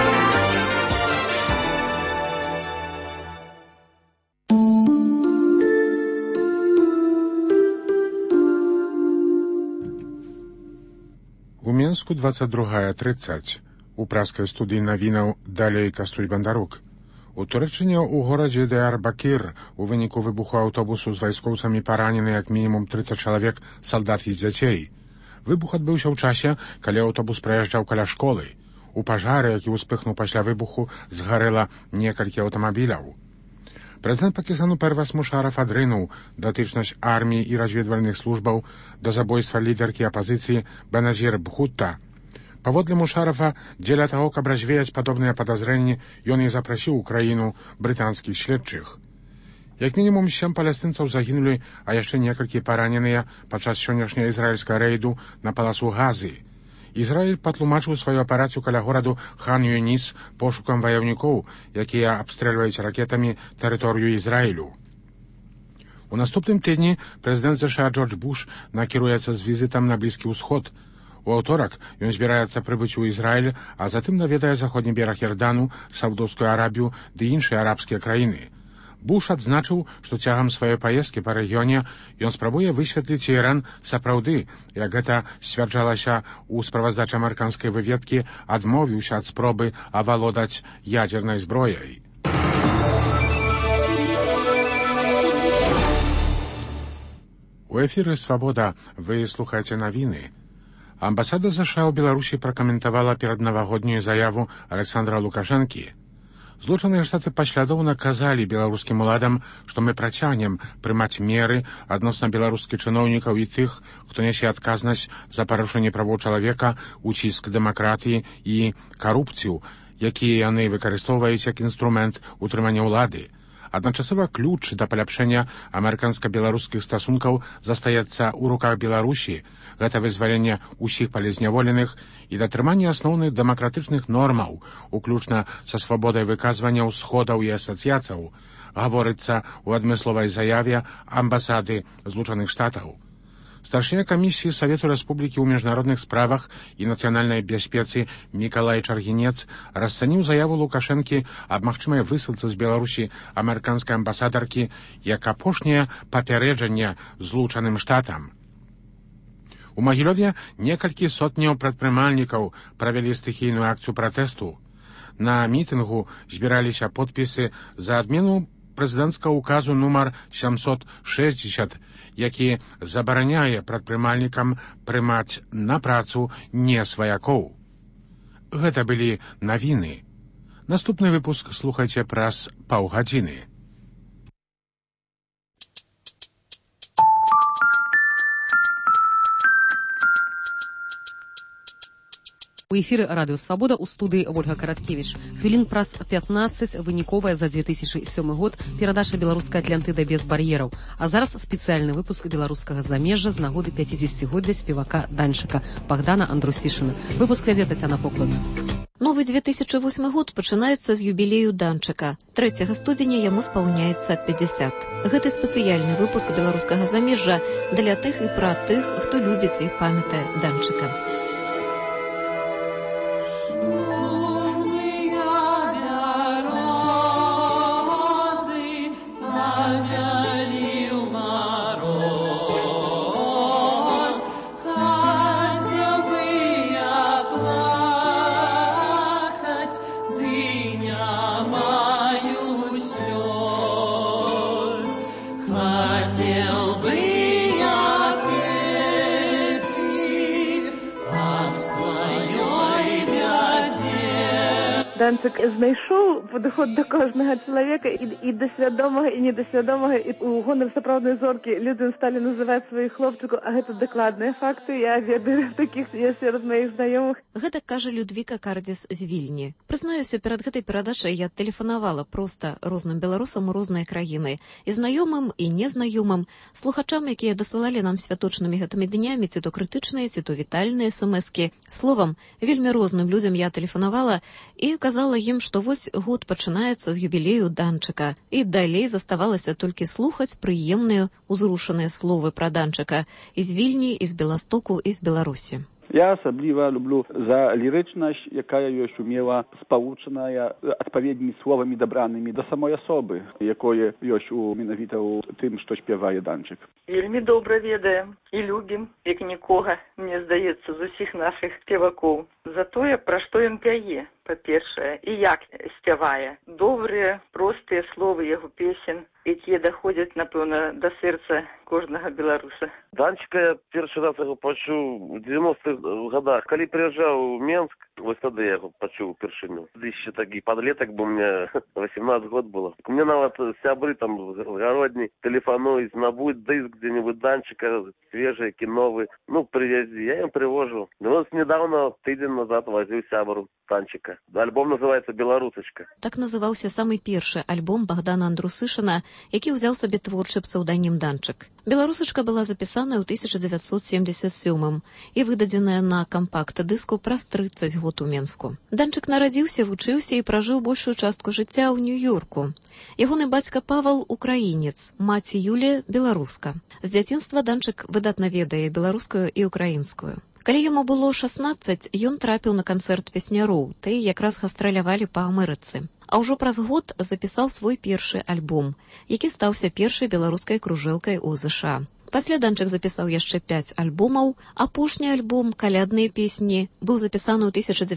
S6: У Мінску 22:30. У праскай студыі навінаў далей Кастуль Бандарук. У Турэччыне ў горадзе Дыярбакір у выніку выбуху аўтобусу з вайскоўцамі паранены як мінімум 30 чалавек, салдат і дзяцей. Выбух адбыўся ў часе, калі аўтобус праязджаў каля школы. У пажары, які ўспыхнуў пасля выбуху, згарэла некалькі аўтамабіляў. Прэзідэнт Пакістану Первез Мушараф адрынуў датычнасць арміі і разведвальных службаў да забойства лідаркі апазіцыі Беназір Бхутта. Паводле Мушарафа, дзеля таго, каб развеяць падобныя падазрэнні, ён і запрасіў у краіну брытанскіх следчых. Як мінімум 7 палестынцаў загінулі, а яшчэ некалькі параненыя падчас сённяшняй ізраільскай рэйду на паласу Газы. Ізраіль патлумачыў сваю аперацыю каля гораду Хан-Юніс пошукам ваяўнікоў, якія абстрэльваюць ракетамі тэрыторыю Ізраілю. У наступным тыдні прэзідэнт ЗША Джордж Буш накіруецца з візітам на Блізкі ўсход. У аўторак ён збіраецца прыбыць у Ізраіль, а затым наведае заходні бераг Ярдану, Саўдоўскую Арабію ды іншыя арабскія краіны. Буш адзначыў, што цягам сваёй паездкі па рэгіёне ён спрабуе высветліць Іран сапраўды, як гэта сцвярджалася ў справаздачы амерыканскай выведкі, адмовіўся ад спробы авалодаць ядзернай зброяй. У эфіры «Свабода» вы слухаеце навіны. Амбасада ЗША ў Беларусі пракаментавала пераднавагоднюю заяву Александра Лукашэнкі. Злучаныя Штаты паслядоўна казалі беларускім уладам, што мы працягнем прымаць меры адносна беларускіх чыноўнікаў і тых, хто нясе адказнасць за парушэнне правоў чалавека, уціск дэмакратыі і карупцыю, якія яны выкарыстоўваюць як інструмент утрымання ўлады. Адначасова ключ да паляпшэння амерыканска-беларускіх стасункаў застаецца ў руках Беларусі. Гэта вызваленне ўсіх палізняволеных і датрыманне асноўных дэмакратычных нормаў, уключна са свабодай выказвання ўсходаў і асацыяцыяў, гаворыцца ў адмысловай заяве амбасады Злучаных Штатаў. Старшыня камісіі Савету Рэспублікі ў міжнародных справах і нацыянальнай бяспецы Мікалай Чаргінец расцаніў заяву Лукашэнкі аб магчымай высылцы з Беларусі амерыканскай амбасадаркі як апошняе папярэджанне Злучаным Штатам. У Магілёве некалькі сотняў прадпрымальнікаў правялі стыхійную акцыю пратэсту. На мітынгу збіраліся подпісы за адмену прэзідэнцкага указу нумар 760, які забараняе прадпрымальнікам прымаць на працу не сваякоў. Гэта былі навіны. Наступны выпуск слухайце праз паўгадзіны.
S7: У эфіры радыё «Свабода» у студыі Ольга Караткевіч. Хвілін праз 15 выніковая за 2007 год перадача беларускай Атлантыда без бар'ераў. А зараз спецыяльны выпуск беларускага замежжа з нагоды 50-годдзя спевака Данчыка Богдана Андрусішына. Выпуск вядзе Тацяна Поклад.
S3: Новы 2008 год пачынаецца з юбілею Данчыка. 3 студзеня яму спаўняецца 50. Гэты спецыяльны выпуск беларускага замежжа для тых і пра тых, хто любіць і памятае Данчыка.
S8: Данчык знайшоў падыход да кожнага чалавека і да свядомага, і недасвядомага, і ў гонар сапраўднай зоркі людзям сталі называць сваіх хлопчыкаў, а гэта дакладныя факты, я ведаю такіх сярод маіх знаёмых.
S3: Гэта кажа Людвіка Кардзіс з Вільні. Прызнаюся, перад гэтай перадачай я тэлефанавала проста розным беларусам у розныя краіны, і знаёмым, і незнаёмым, слухачам, якія дасылалі нам святочнымі гэтымі днямі, ці то крытычныя, ці то вітальныя смс-кі. Словам, вельмі розным людзям я тэлефанавала і казала ім, што вось год пачынаецца з юбілею Данчыка, і далей заставалася толькі слухаць прыемныя, узрушаныя словы пра Данчыка і з Вільні, і з Беластоку, і з Беларусі.
S9: Я асабліва люблю за лірычнасць, якая ёсць умела спалучаная адпаведнымі словамі дабранымі да самой асобы, якое ёсць менавіта ў тым, што спявае Данчык.
S10: Вельмі добра ведаем і любім, як нікога, мне здаецца, з усіх нашых спевакоў. За тое, пра што ён пяе, па-першае, і як спявае. Добрыя, простыя словы яго песен, якія даходзяць, напэўна, да сэрца кожнага беларуса.
S11: Данчыка я першы раз яго пачуў у 90-х годах. Калі прыязджаў у Менск, вось тады я яго пачуў упершыню. Яшчэ такі падлетак, бо мне 18 год было. Мне нават сябры там з гародні тэлефануюць, набудь дыск дзе-нибудь Данчыка, свежий, кіновы. Ну, привези. Я им привожу. Ну, вот недавно, тыдзень назад, возил сябру Данчыка. Альбом называется «Беларусачка».
S3: Так называўся самы першы альбом Богдана Андрусышына, які ўзяў сабе творчы псеўданім Данчык. «Беларусачка» была запісаная ў 1977 і выдадзеная на кампакт-дыску праз 30 год у Менску. Данчык нарадзіўся, вучыўся і пражыў большую частку жыцця ў Нью-Йорку. Ягоны бацька Павал – украінец, маці Юлія – беларуска. З дзяцінства Данчык выдатна ведае беларускую і украінскую. Калі яму было 16, ён трапіў на канцэрт песняроў, тыя якраз гастралявалі па Амерыцы. А ўжо праз год запісаў свой першы альбом, які стаўся першай беларускай кружэлкай у ЗША. Пасля Данчык запісаў яшчэ 5 альбомаў. Апошні альбом «Калядныя песні» быў запісаны ў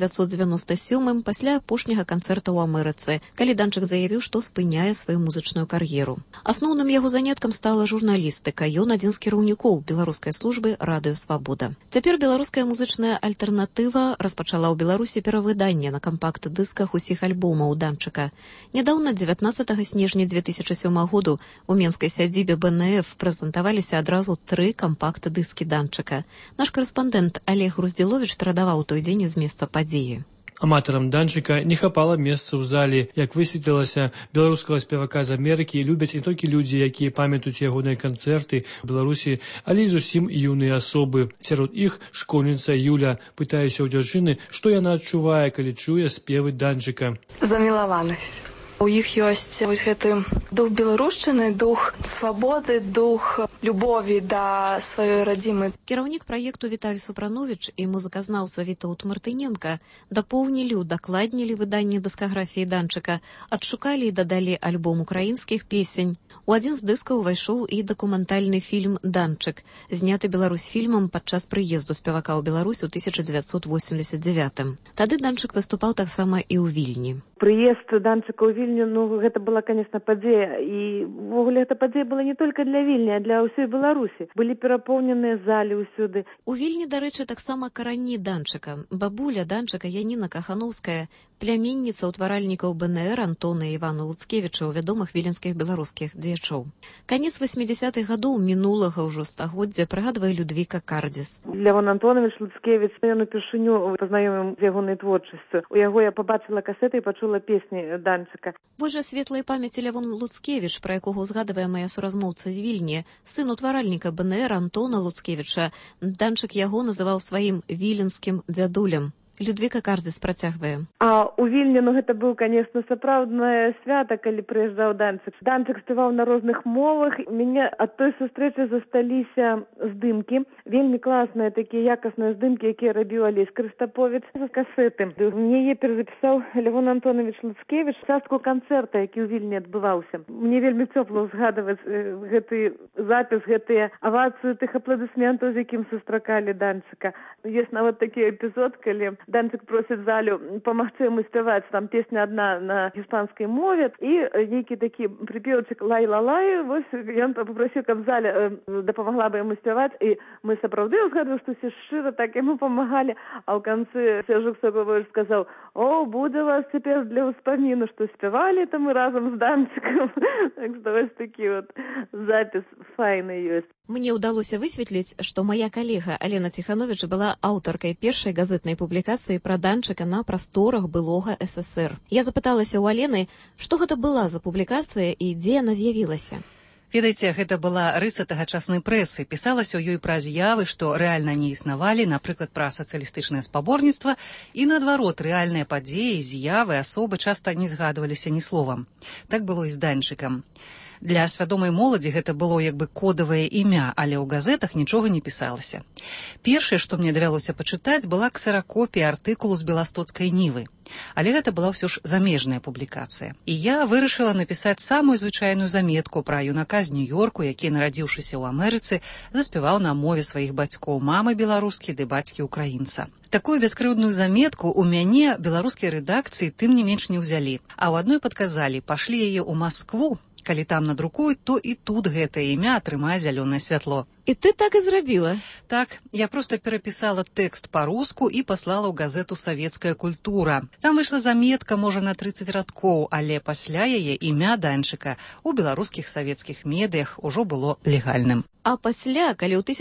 S3: 1997 пасля апошняга канцэрта ў Амерыцы, калі Данчык заявіў, што спыняе сваю музычную кар'еру. Асноўным яго заняткам стала журналістыка. Ён адзін з кіраўнікоў беларускай службы «Радыё Свабода». Цяпер беларуская музычная альтэрнатыва распачала ў Беларусі перавыданне на кампакт-дысках усіх альбомаў Данчыка. Нядаўна, 19 снежня 2007 году, у менскай сядзібе БНФ прэзентаваліся адразу 3 кампакт-дыскі Данчыка. Наш карэспандэнт Олег Груздзіловіч перадаваў той дзень з месца падзеі.
S12: Аматарам Данчыка не хапала месца ў зале. Як высветлілася, беларускага спевака з Амерыкі любяць не толькі людзі, якія памятаюць ягоныя канцэрты ў Беларусі, але і зусім юныя асобы. Сярод іх школьніца Юля. Пытаюся ў дзяўчыны, што яна адчувае, калі чуе спевы Данчыка.
S21: Замілаванасць. У іх ёсць вось гэты дух беларушчыны, дух свабоды, дух любові да сваёй радзімы.
S3: Кіраўнік праекту Віталь Супрановіч і музыказнаўца Вітаўт Мартыненка дапоўнілі, удакладнілі выданне дыскаграфіі Данчыка, адшукалі і дадалі альбом украінскіх песень. У адзін з дыскаў увайшоў і дакументальны фільм «Данчык», зняты Беларусьфільмам падчас прыезду спевака ў Беларусь у 1989. Тады Данчык выступаў таксама і ў Вільні.
S8: Прыезд Данчыка ў Вільню, гэта была, конечно, падзея. І ввогуле гэта падзея была не толькі для Вільні, а для ўсёй Беларусі. Былі перапоўненыя залі ўсюды.
S3: У Вільні, дарэчы, таксама карані Данчыка. Бабуля Данчыка Яніна Кахановская, пляменніца ўтваральнікаў БНР Антона і Івана Луцкевічаў, вядомых віленскіх беларускіх дзеячоў. Канец 80-х гадоў мінулага ўжо стагоддзя прыгадвае Людвіка Кардзіс.
S8: Лявон Антонович Луцкевіч, ён упершыню пазнаёміў з ягонай творчасцю. У яго я пабачыла касеты і пачула песні Данчыка.
S3: Божа светлай памяці Лявон Луцкевіч, пра якога ўзгадвае мая суразмоўца з Вільні, сын утваральніка БНР Антона Луцкевіча. Данчык яго называў сваім віленскім дзядулем. Людвіка Кардзіс працягвае.
S8: А у Вільні, гэта быў, конечно, сапраўднае свята, калі прыязджаў Данчык. Данчык спяваў на розных мовах. Мяне ад той сустрэчы засталіся здымкі. Вельмі класныя такія якасныя здымкі, якія рабіў Алесь Крыстаповіч з касеты. Мне яе перазапісаў Лявон Антонович Луцкевіч частку канцэрта, які ў Вільні адбываўся. Мне вельмі цёпла ўзгадваць гэты запіс, гэтыя авацыі, тых апладысментаў, з якім сустракалі Данчыка. Ёсць нават такі эпізод, калі Данчык просіць залю памагчы яму спяваць, там песня адна на іспанскай мове, і нейкі такі прыпеўчык лай-ла-лай, вось ён папрасіў, каб заля дапамагла бы яму спяваць, і мы сапраўды ўзгадваем, што все шчыра так яму памагалі, а ў канцы Сержук Соколович сказаў: «О, будзе вас цяпер для ўспаміну, што спявалі там мы разам з Данчыкам». Так што вось такі вот запіс файны ёсць.
S3: Мне ўдалося высветліць, што моя калега Алена Ціханович была аўтаркай першай газетнай публікацыі пра Данчыка на прасторах былога СССР. Я запыталася ў Алены, што гэта была за публікацыя і дзе яна з'явілася.
S1: Ведаеце, гэта была рыса тагачаснай прэсы. Пісалася ў ёй пра з'явы, што рэальна не існавалі, напрыклад, пра сацыялістычнае спаборніцтва, і наадварот, рэальныя падзеі, з'явы, асобы часта не згадваліся ні словам. Так было і з Данчыкам. Для свядомай моладзі гэта было як бы кодавае імя, але ў газетах нічога не пісалася. Першае, што мне давялося пачытаць, была ксеракопія артыкулу з Беластоцкай Нівы. Але гэта была ўсё ж замежная публікацыя. І я вырашыла напісаць самую звычайную заметку пра юнака з Нью-Йорку, які, нарадзіўшыся ў Амерыцы, заспяваў на мове сваіх бацькоў, мамы беларускі ды бацькі украінца. Такую бяскрыўдную заметку ў мяне беларускія рэдакцыі тым не менш не ўзялі, а ў адной падказалі: пашлі яе ў Маскву, калі там надрукуюць, то і тут гэтае імя атрымае зялёнае святло.
S3: І ты так і зрабіла?
S1: Так, я проста перапісала тэкст па-руску і паслала ў газету «Савецкая культура». Там выйшла заметка, можа, на 30 радкоў, але пасля яе імя Данчыка ў беларускіх савецкіх медыях ужо было легальным.
S3: А пасля, калі ў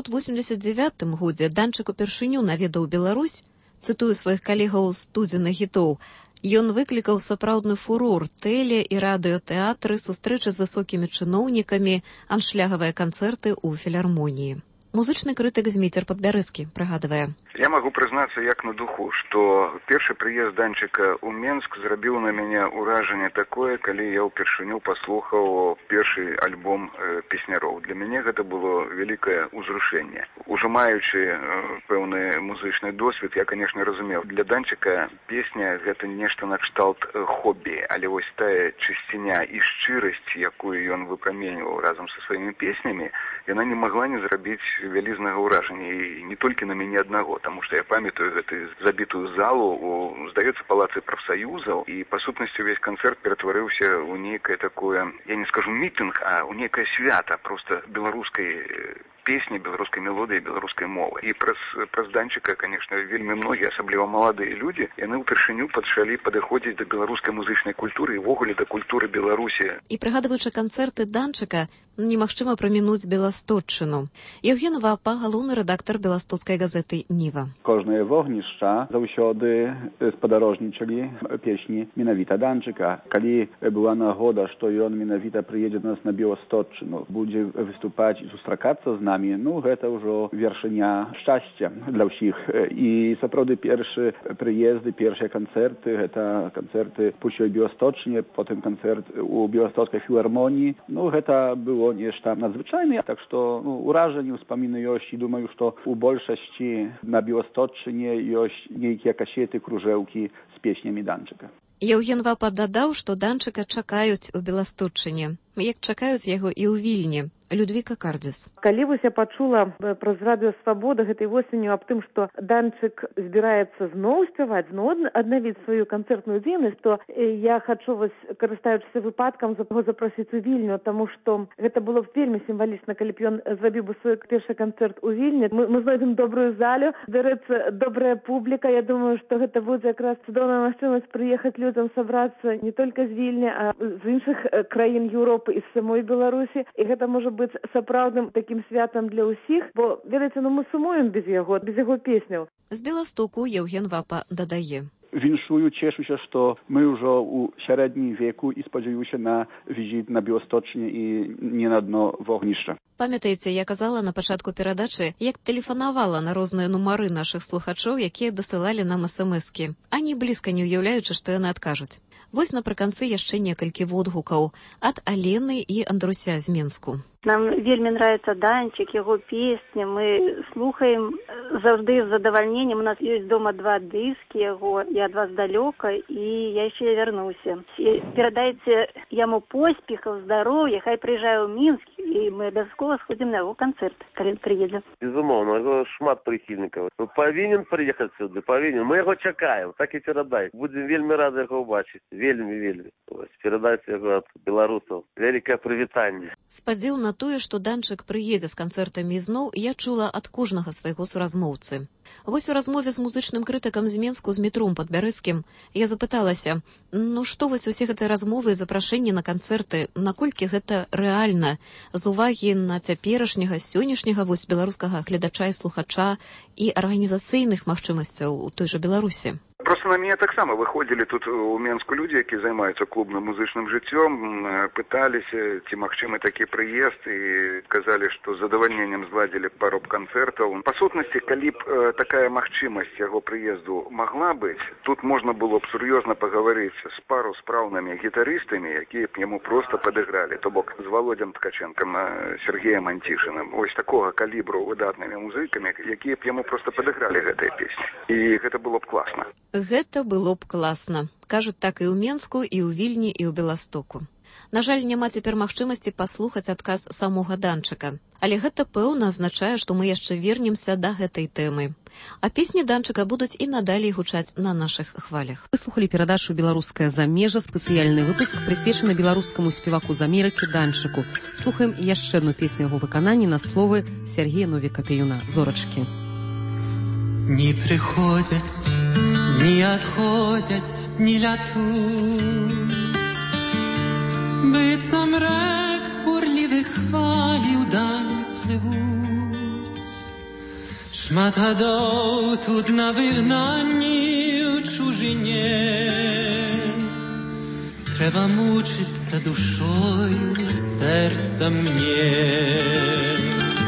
S3: 1989 годзе Данчык упершыню наведаў Беларусь, цытую сваіх калегаў студзеных хітоў, ён выклікаў сапраўдны фурор, тэле- і радыётэатры, сустрэчы з высокімі чыноўнікамі, аншлягавыя канцэрты ў філармоніі. Музычны крытык Зміцер Падбярызкі прыгадвае:
S13: Я могу признаться як на духу, что першы прыезд Данчыка ў Менск зрабіў на мяне ўражанне такое, калі я ўпершыню паслухаў першы альбом песняроў. Для мяне гэта было вялікае ўзрушэнне. Ужо маючы пэўны музычны досвед, я, конечно, разумеў, для Данчыка песня гэта нешта накшталт хобі, але вось тая чысціня і шчырасць, якую ён выпраменьваў разам са сваімі песнямі, яна не магла не зрабіць вялізнага ўражання, і не толькі на мяне аднаго, таму што я памятаю гэтую забітую залу у, здаецца, палацы прафсаюзаў, і па сутнасці увесь канцэрт ператварыўся ў нейкае такое, я не скажу мітынг, а ў нейкае свята проста беларускай песні, беларускай мелодыі, беларускай мовы. І праз Данчыка, конечно, вельмі многія, асабліва маладыя людзі, яны ўпершыню пачалі падыходзіць да беларускай музычнай культуры і ўвогуле да культуры Беларусі.
S3: І прыгадваючы канцэрты Данчыка, немагчыма прамінуць Беласточчыну. Еўген Вапа, галоўны рэдактар беластоцкай газеты «Ніва».
S9: Кожнае вогнішча заўсёды спадарожнічалі песні менавіта Данчыка. Калі была нагода, што ён менавіта прыедзе до нас на Беласточчыну, будзе выступаць і сустракацца з нами, ну, гэта ўжо вершыня шчасця для ўсіх. І сапраўды першы прыезды, першыя канцэрты, гэта канцэрты пусцёй Беласточне, потым канцэрт у Беластоцкай філармоніі. Ну, гэта было нешта надзвычайнае, так што уражанні, успаміны ёсць, і думаю, што у большасці на Беласточчыне ёсць нейкія касеты, кружэўкі з песнямі Данчыка.
S3: Еўген Вапа дадаў, што Данчыка чакаюць у Беласточчыне, як чакаюць яго і ў Вільні. Людвіка Кардзіс.
S8: Калі вось я пачула праз радыё «Свабода» гэтай восенню аб тым, што Данчык збіраецца зноў спяваць, зноў аднавіць сваю канцэртную дзейнасць, то я хачу, вось, карыстаючыся выпадкам, яго запрасіць у Вільню, таму што гэта было б вельмі сімвалічна, калі б ён зрабіў бы свой першы канцэрт у Вільні. Мы знойдзем добрую залю, збярэцца добрая публіка. Я думаю, што гэта будзе якраз цудоўная магчымасць прыехаць людзям, сабрацца не толькі з Вільні, а з іншых краін Еўропы і з самой Беларусі. І гэта можа быць сапраўдным такім святам для ўсіх, бо, ведаеце, мы сумуем без яго песняў.
S3: З Беластоку Еўген Вапа дадае:
S9: Віншую, цешуся, што мы ўжо ў сярэднім веку і спадзяюся на візіт на Беласточне і не на дно вогнішча.
S3: Памятаеце, я казала на пачатку перадачы, як тэлефанавала на розныя нумары нашых слухачоў, якія дасылалі нам эсэмэскі, ані блізка не ўяўляючы, што яны адкажуць. Вось напрыканцы яшчэ некалькі водгукаў ад Алены і Андруся з Менску.
S14: Нам вельмі нравится Данчик, его песни. Мы слухаем завжди з задовольнением. У нас есть дома 2 диски его. Я от вас далека, и я еще вернуся. Передайте ему поспехов, здоровья. Хай приезжаю в Минск, и мы обовязково сходим на его концерт, когда приедем.
S11: Безумовно, його шмат прихильників. Повинен приїхати сюди, повинен. Ми його чекаємо, так і передайте. Будемо вельми раді його бачити. Вельми. Передайте його від білорусів. Велике привітання.
S3: Спадзеў на тое, што Данчык прыедзе з канцэртамі ізноў, я чула ад кожнага свайго суразмоўцы. Вось у размове з музычным крытыкам з Менску з Дмітром Падбярэзкім я запыталася, што вось усе гэтыя размовы і запрашэнні на канцэрты, наколькі гэта рэальна з увагі на цяперашняга, сённяшняга вось беларускага гледача і слухача і арганізацыйных магчымасцяў у той жа Беларусі.
S13: Просто на меня так само выходили тут у Менску люди, які займаюцца клубным музычным жыццём, пыталіся, ці магчымы такі прыезд, і казалі, што з задавальненнем зладзілі пару канцэртаў. Па сутнасці, калі б такая магчымасць яго прыезду магла быць, тут можна было б сур'ёзна пагаварыць з пару спраўнымі гітарыстамі, якія б яму проста падыгралі, то бок з Володзем Ткаченкам, Сергеем Антішыным, ось такога калібру выдатнымі музыкамі, якія б яму проста падыгралі гэтыя песні. І гэта было б класна.
S3: Гэта было б класна. Кажуць так і ў Менску, і ў Вільні, і ў Беластоку. На жаль, няма цяпер магчымасці паслухаць адказ самога Данчыка. Але гэта пэўна азначае, што мы яшчэ вернемся да гэтай тэмы. А песні Данчыка будуць і надалей гучаць на нашых хвалях.
S7: Вы слухали перадачу «Беларуская замежа», спецыяльны выпуск, прысвечаны беларускаму спеваку з Амерыкі Данчыку. Слухаем яшчэ адну песню яго выкананні на словы Сергея Новіка-Пеюна «Зорачкі».
S15: Дні приходять, дні адходять, дні лятуть. Быццам рэк бурлівых хвалі ўдаль плывуць. Шмат гадоў тут на выгнанні ў чужыне. Трэба мучыцца душою, сэрцам мне.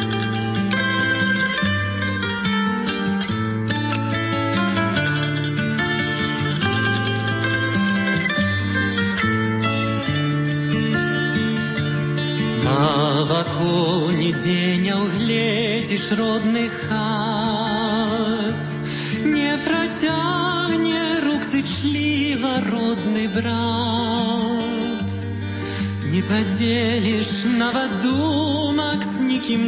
S15: Вакол нідзе не ўгледзіш родных хат, не працягне рук зычліва родны брат, не падзеліш нават думак з нікім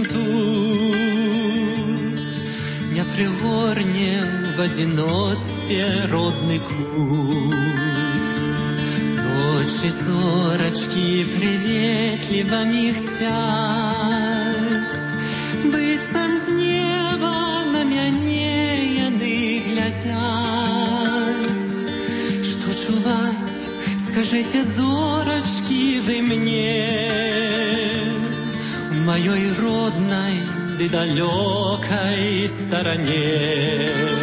S15: тут, не прыгорне в адзіноцтве родны кут. Очі зорачкі приветліва мігцять, быццам з неба на мяне яны глядзяць. Што чуваць, скажыце, зорачкі, вы мне, у маёй роднай ды далёкай старане.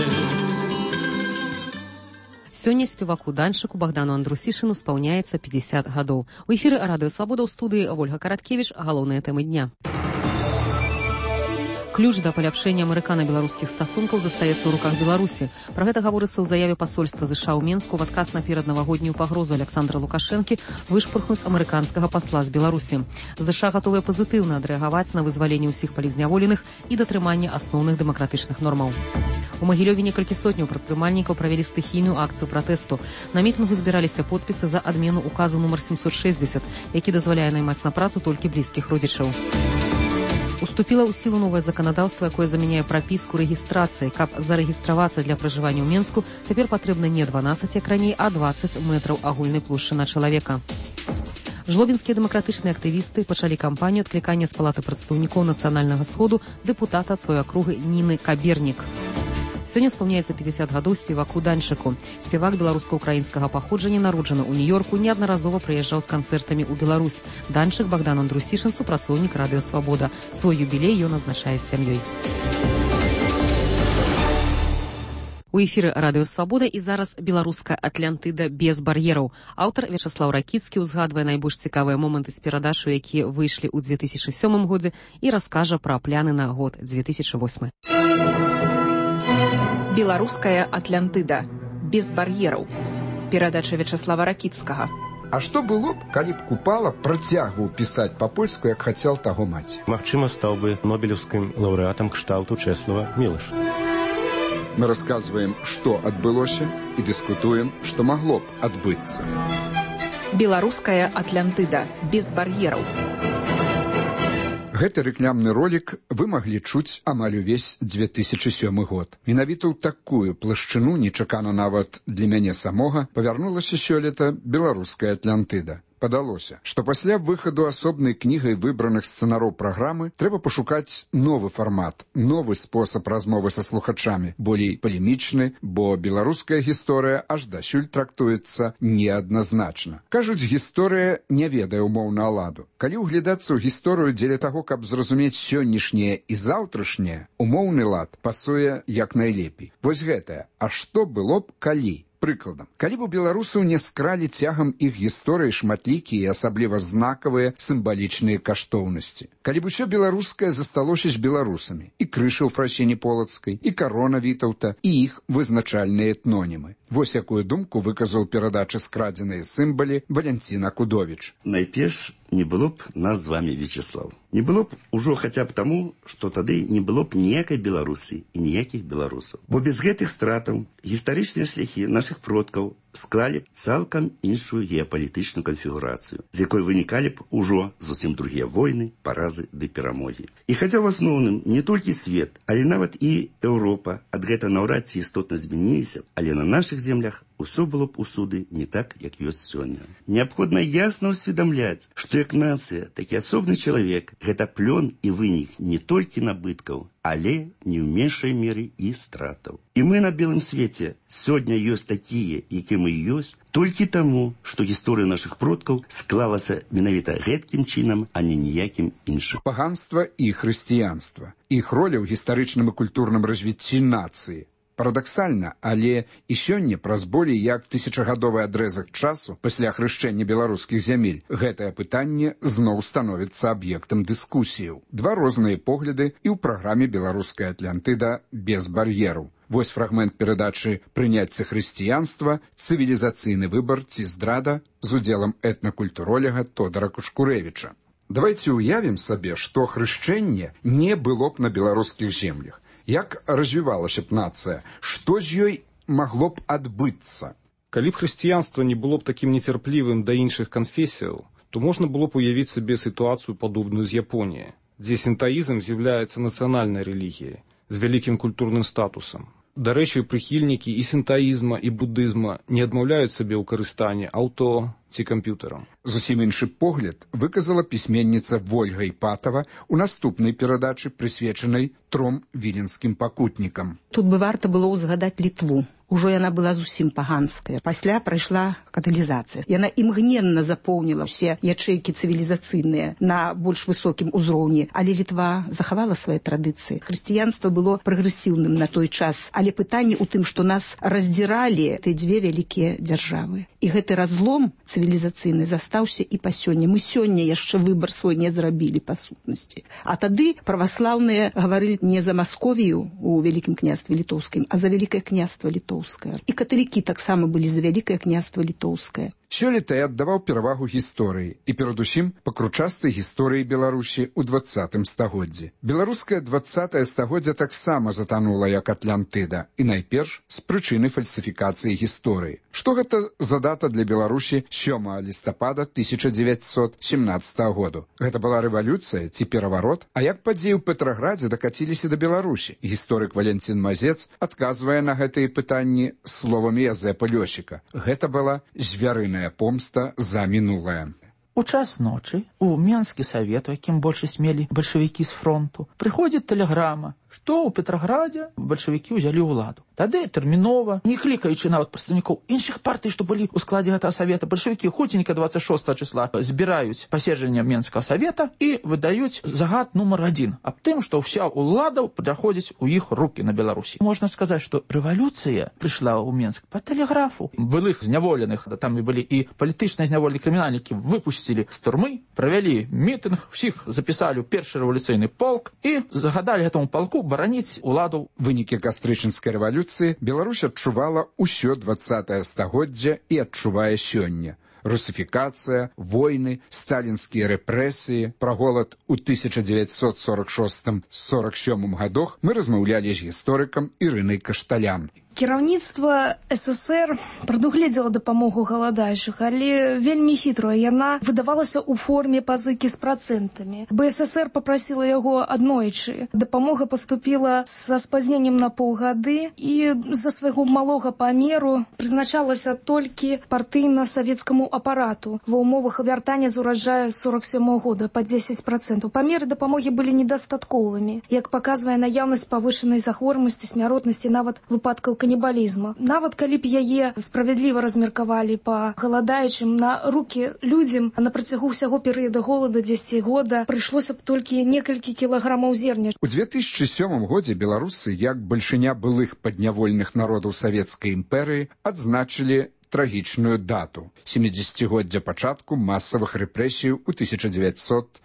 S7: Сёння спеваку Данчыку Богдану Андрусішыну спаўняецца 50 гадоў. У эфіры Радыё Свабода ў студыі Ольга Караткевіч. Галоўныя тэмы дня. Ключ да паляпшэння амерыкана-беларускіх стасункаў застаецца ў руках Беларусі. Пра гэта гаворыцца ў заяве пасольства ЗША ў Менску в адказ на пераднавагоднюю пагрозу Александра Лукашэнкі вышпурхнуць амерыканскага пасла з Беларусі. ЗША гатовыя пазітыўна адрэагаваць на вызваленне ўсіх палізняволеных і датрыманне асноўных дэмакратычных нормаў. У Магілёве некалькі сотняў прадпрымальнікаў правялі стыхійную акцыю пратэсту. На мітынгу збіраліся подпісы за адмену указу нумар 760, які дазваляе наймаць на працу толькі блізкіх родзічаў. Уступіла ў сілу новае заканадаўства, якое замяняе прапіску рэгістрацыі. Каб зарэгістравацца для пражывання ў Менску, цяпер патрэбна не 12, як раней, а 20 метраў агульнай плошчы на чалавека. Жлобінскія дэмакратычныя актывісты пачалі кампанію адклікання з палаты прадстаўнікоў нацыянальнага сходу дэпутата ад сваёй акругі Ніны Кабернік. Сёння спаўняецца 50 гадоў спеваку Данчыку. Спевак беларуска-украінскага паходжання, народжаны ў Нью-Йорку, неаднаразова прыязджаў з канцэртамі ў Беларусь. Данчык Богдан Андрусішын, супрацоўнік Радыё Свабода. Свой юбілей ён адзначае з сям'ёй. У эфіры Радыё Свабода і зараз беларуская Атлантыда без бар'ераў. Аўтар Вячаслаў Ракіцкі ўзгадвае найбольш цікавыя моманты з перадашу, якія выйшлі ў 2007 годзе, і раскажа пра пляны на год 2008.
S16: Беларуская Атлантыда без бар'ераў. Перадача Вячаслава Ракіцкага. А што было б, калі б Купала працягваў пісаць па-польску, як хацеў таго маці?
S5: Магчыма, стаў бы нобелеўскім лаўрэатам кшталту Чэслава Мілаша.
S16: Мы расказваем, што адбылося, і дыскутуем, што магло б адбыцца.
S17: Беларуская Атлантыда без бар'ераў.
S16: Гэты рэкламны ролік вы маглі чуць амаль увесь 2007 год. Менавіта ў такую плашчыну, нечакана нават для мяне самога, павярнулася сёлета беларуская Атлантыда. Падалося, што пасля выхаду асобнай кнігай выбраных сцэнароў праграмы трэба пашукаць новы фармат, новы спосаб размовы са слухачамі, болей палемічны, бо беларуская гісторыя аж дасюль трактуецца неадназначна. Кажуць, гісторыя не ведае умоўна ладу. Калі ўглядацца ў гісторыю дзеля таго, каб зразумець сённяшняе і заўтрашняе, умоўны лад пасуе як найлепей. Вось гэтае, а што было б калі? Прыкладам, калі б у беларусаў не скралі цягам іх гісторыі шматлікія і асабліва знакавыя сімвалічныя каштоўнасці. Калі б усё беларускае засталося з беларусамі, і крыша ў Фрасіні Полацкай, і карона Вітаўта, і іх вызначальныя этнонімы. Вось якую думку выказаў перадачы скрадзеныя сімвалы Валянціна Кудовіч.
S18: Найперш, не было б нас з вами, Вячеслав. Не было б ужо хаця б таму, што тады не было б ніякай Беларусі і ніякіх беларусаў. Бо без гэтых стратаў гістарычныя шляхі нашых продкаў склалі б цалкам іншую геапалітычную канфігурацыю, з якой вынікалі б ужо зусім другія войны, паразы ды перамогі. І хаця ў асноўным не толькі свет, але нават і Еўропа ад гэта наўрад ці істотна змяніліся, але на нашых землях усё было б усюды не так, як ёсць сёння. Неабходна ясна ўсведамляць, што як нацыя, так і асобны чалавек гэта плён і вынік не толькі набыткаў, але не ў меншай меры і стратаў. І мы на белым свеце сёння ёсць такія, які мы ёсць, толькі таму, што гісторыя нашых продкаў склалася менавіта гэткім чынам, а не ніякім іншым.
S16: Паганства і хрысціянства. Іх роля ў гістарычным і культурным развіцці нацыі. Парадаксальна, але і сёння праз болей як тысячагадовы адрэзак часу пасля хрышчэння беларускіх зямель гэтае пытанне зноў становіцца аб'ектам дыскусіяў. Два розныя погляды і ў праграме «Беларуская Атлантыда без бар'ераў». Вось фрагмент перадачы «Прыняцце хрысціянства. Цывілізацыйны выбар ці здрада» з удзелам этнакультуролага Тодара Кушкурэвіча. Давайце ўявім сабе, што хрышчэнне не было б на беларускіх землях. Як развівалася б нацыя? Што з ёй магло б адбыцца?
S25: Калі б хрысціянства не было б такім нецярплівым да іншых канфесіяў, то можна было б уявіць сабе сітуацыю падобную з Японіяй, дзе сінтаізм з'яўляецца нацыянальнай рэлігіяй з вялікім культурным статусам. Дарэчы, прыхільнікі і сінтаізма, і будызма не адмаўляюць сабе ў карыстанні аўто ці камп'ютарам.
S16: Зусім іншы погляд выказала пісьменніца Вольга Іпатава ў наступнай перадачы, прысвечанай 3 віленскім пакутнікам.
S17: Тут бы варта было ўзгадаць Літву. Ужо яна была зусім паганская. Пасля прайшла каталізацыя. Яна імгненна запоўніла ўсе ячэйкі цывілізацыйныя на больш высокім узроўні, але Літва захавала свае традыцыі. Хрысціянства было прагрэсіўным на той час, але пытанне ў тым, што нас раздзіралі тыя дзве вялікія дзяржавы. І гэты разлом цывілізацыйны застаўся і па сёння. Мы сёння яшчэ выбар свой не зрабілі па сутнасці. А тады праваслаўныя гаварылі не за Масковію у Вялікім княстве Літоўскім, а за Вялікае княства Літоўскае. І каталікі таксама былі за Вялікае княства Літоўскае.
S16: Сёлета я аддаваў перавагу гісторыі і перадусім пакручастай гісторыі Беларусі ў 20 стагоддзі. Беларускае 20 стагоддзя таксама затанула як Атлантыда, і найперш з прычыны фальсіфікацыі гісторыі. Што гэта за дата для Беларусі 7 лістапада 1917 году? Гэта была рэвалюцыя ці пераварот? А як падзеі ў Петраградзе дакаціліся да Беларусі? Гісторык Валянцін Мазец адказвае на гэтыя пытанні словамі Язэпа Лёсіка. Гэта была звярыная помста за мінулае.
S19: У час ночы у Менскі савет, у якім большасць мелі бальшавікі з фронту, прыходзіць тэлеграма, што ў Петраградзе бальшавікі ўзялі ўладу. Тады тэрмінова, не клікаючы нават прадстаўнікоў іншых партый, што былі ў складзе гэтага савета, бальшавікі хуценька 26 числа збіраюць паседжанне Менскага савета і выдаюць загад нумар 1 аб тым, што ўся ўлада праходзіць у іх рукі на Беларусі. Можна сказаць, што рэвалюцыя прыйшла ў Менск па тэлеграфу. Былых зняволеных, там і былі і палітычна зняволеныя крымінальнікі, выпусцілі з турмы, правялі мітынг, усіх запісалі ў першы рэвалюцыйны полк і загадалі гэтаму полку бараніць уладу.
S16: Вынікі кастрычніцкай рэвалюцыі Беларусь адчувала ўсё 20 стагоддзя і адчувае сёння. русифікацыя, войны, сталінскія рэпрэсіі, пра голад у 1946-47 годах мы размаўлялі з гісторыкам Ірынай Кашталян.
S2: Кіраўніцтва СССР прадугледзела дапамогу галадаючых, але вельмі хітрая. Яна выдавалася ў форме пазыкі з працэнтамі. БССР папрасіла яго аднойчы. Дапамога паступіла са спазненнем на паўгады і з-за свайго малога памеру прызначалася толькі партыйна-савецкаму апарату ва ўмовах вяртання з ураджая 47 года па 10%. Памеры дапамогі былі недастатковымі, як паказвае наяўнасць павышанай захворванасці, смяротнасці, нават выпадкаў канібалізма. Нават калі б яе справядліва размеркавалі па галадаючым, на рукі людзям на працягу ўсяго перыяда голода 10 года прыйшлося б толькі некалькі кілаграмаў зерня.
S16: У 2007 годзе беларусы, як бальшыня былых паднявольных народаў Савецкай імперыі, адзначылі трагічную дату – 70-годдзя пачатку масавых рэпрэсій у 1937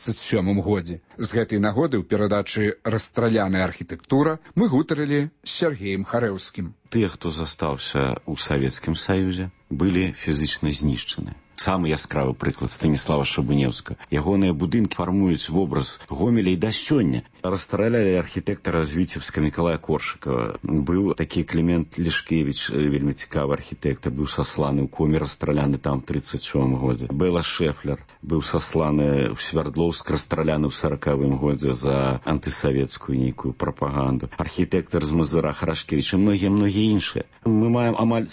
S16: годзе. З гэтай нагоды ў перадачы «Расстраляная архітэктура» мы гутарылі з Сергеем Харэўскім.
S20: Тыя, хто застаўся ў Савецкім Саюзе, былі фізічна знішчаны. Самы яскравы прыклад Станіслава Шабунеўска. Ягоныя будынкі фармуюць вобраз Гомеля і да сёння. Расстралялі архітэктара з Віцебска Мікалая Коршыкава. Быў такі Клімент Лішкевіч, вельмі цікавы архітэктар, быў сасланы ў Коме, расстраляны там ў 1937 годзе. Бэла Шэфлер быў сасланы ў Свярдлоўск, расстраляны ў 1940 годзе за антысавецкую нейкую прапаганду. Архітэктар з Мазыра Харашкевіч і многія іншыя. Мы маем амаль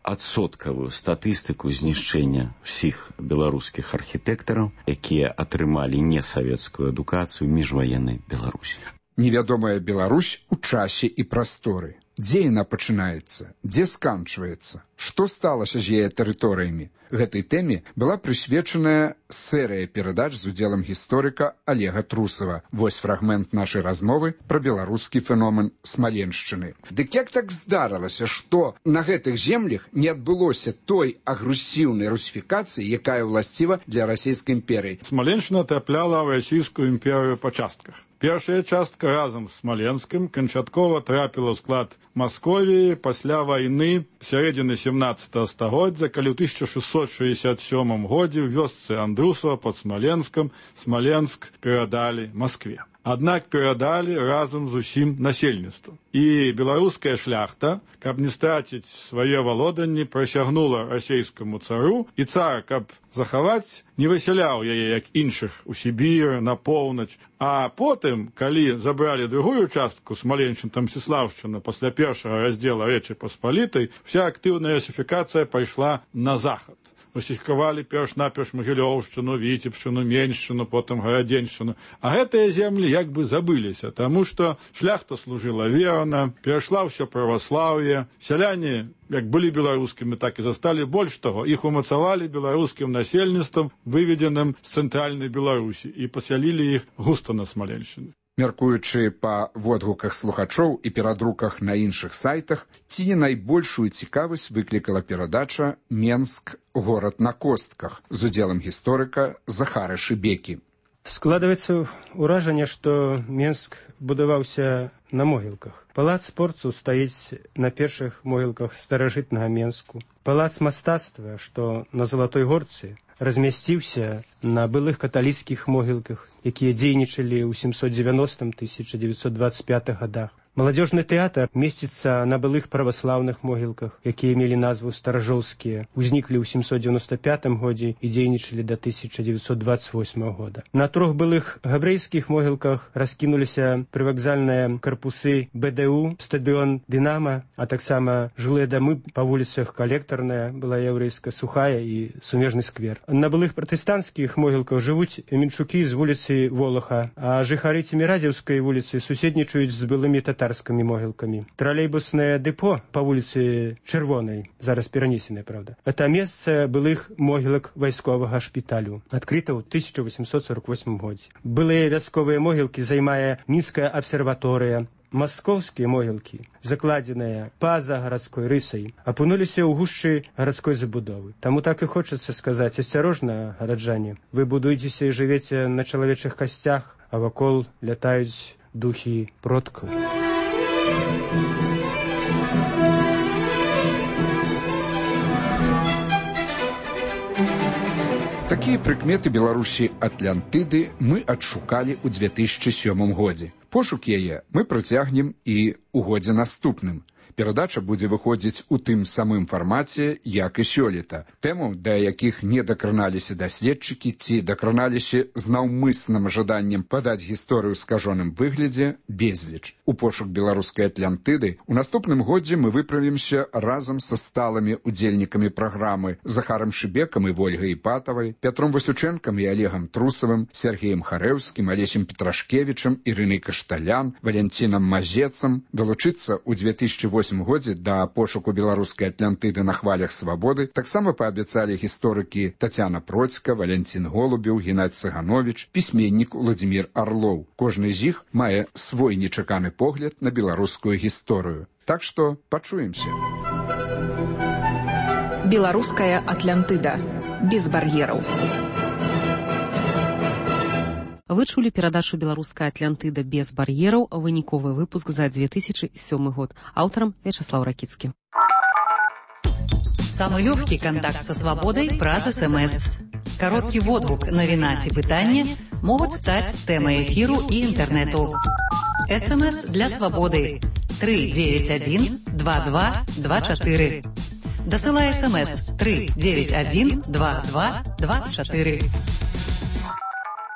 S20: 100% статыстыку знішчэння всіх беларускіх архітэктараў, якія атрымалі несавецкую адукацыю міжваеннай Беларусі.
S16: Невядомая Беларусь у часе і прасторы. Дзе яна пачынаецца? Дзе сканчваецца? Што сталася з яе тэрыторыямі? Гэтай тэме была прысвечаная серыя перадач з удзелам гісторыка Олега Трусова. Вось фрагмент нашай размовы пра беларускі феномен Смаленшчыны. Дык як так здарылася, што на гэтых землях не адбылося той агрэсіўнай русіфікацыі, якая ўласціва для расійскай імперыі?
S22: Смаленшчына трапляла ў расійскую імперыю па частках. Першая частка разам з Смаленскім канчаткова трапіла ў склад Масковіі пасля вайны сярэдзіны 17 стагоддзя, калі ў 1667 годзе ў вёсцы Андрусова пад Смаленскам Смаленск перадалі Маскве. Аднак перадалі разам з усім насельніцтвам. І беларуская шляхта, каб не страціць свае валоданні, прысягнула расійскаму цару, і цар, каб захаваць, не высяляў яе, як іншых, у Сібір, на поўнач. А потым, калі забралі другую частку Смаленшчына, Мсціслаўшчына, пасля першага раздзела Рэчы Паспалітай, вся актыўная русіфікацыя пайшла на захад. Русіфікавалі перш-наперш Магілёўшчыну, Віцебшчыну, Меншчыну, потым Гарадзеншчыну. А гэтыя землі як бы забыліся, таму што шляхта служыла верна, перайшла ўсё праваслаўе, сяляне, як былі беларускімі, так і засталі. Больш таго, іх умацавалі беларускім насельніцтвам, выведзеным з цэнтральнай Беларусі, і пасялілі іх густа на Смаленшчыны.
S16: Мяркуючы па водгуках слухачоў і перадруках на іншых сайтах, ці не найбольшую цікавасць выклікала перадача «Менск. Горад на костках» з удзелам гісторыка Захара Шыбекі.
S23: Складваецца ўражанне, што Менск будаваўся на могілках. Палац спорту стаіць на першых могілках старажытнага Менску. Палац мастацтва, што на Залатой Горцы, размясціўся на былых каталіцкіх могілках, якія дзейнічалі ў 790-1925 годах. Маладзёжны тэатр месціцца на былых праваслаўных могілках, якія мелі назву старажоўскія, узніклі ў 795 годзе і дзейнічалі да 1928 года. На 3 былых габрэйскіх могілках раскінуліся прывакзальныя карпусы БДУ, стадыён Дынама, а таксама жылыя дамы па вуліцах Калектарная, была яўрэйская, Сухая і Сумежны сквер. На былых пратэстанцкіх могілках жывуць менчукі з вуліцы Волаха, а жыхары Цеміразеўскай вуліцы суседнічаюць з былымі татарскімі могілкамі. Тралейбуснае дэпо па вуліцы Чырвонай, зараз перанесенае, правда. Это месца былых могілак вайсковага шпіталю, адкрыта ў 1848 годзе. Былыя вясковыя могілкі займае мінская абсерваторыя. Маскоўскія могілкі, закладзеныя па-за гарадской рысай, апынуліся ў гушчы гарадской забудовы. Таму так і хочацца сказаць: асцярожна, гараджане, вы будуецеся і жывеце на чалавечых касцях, а вакол лятаюць духі продкаў.
S16: Якія прыкметы Беларусі Атлантыды мы адшукалі ў 2007 годзе. Пошук яе мы працягнем і ў годзе наступным. Перадача будзе выходзіць у тым самым фармаце, як і сёлета. Тэмаў, да якіх не дакраналіся даследчыкі ці дакраналіся з наўмысным жаданнем падаць гісторыю ў скажоным выглядзе, безліч. У пошук беларускай Атлантыды у наступным годзе мы выправімся разам са сталымі удзельнікамі праграмы Захарам Шыбекам і Вольгай Іпатавай, Пятром Васючэнкам і Олегам Трусавым, Сергеем Харэўскім, Алесем Петрашкевічам, Ірынай Кашталян, Валянцінам Мазецам, далучыцца ў 2008 годзе да пошуку беларускай Атлантыды на хвалях свабоды таксама паабяцалі гісторыкі Тацяна Процька, Валянцін Голубеў, Геннадзь Цагановіч, пісьменнік Уладзімір Арлоў. Кожны з іх мае свой нечаканы погляд на беларускую гісторыю. Так што пачуемся.
S4: Беларуская Атлантыда. Без бар'ераў.
S7: Вы чулі перадачу «Беларуская Атлантыда без бар'ераў», выніковы выпуск за 2007 год. Аўтарам Вячаслаў Ракіцкі.
S1: Самый легкий контакт со свободой праз СМС. Короткий водгук, навіна ці пытанне могуць стаць тэмай эфіру і інтэрнэту. СМС для свободы 391 2224. Дасылай СМС 391 2224.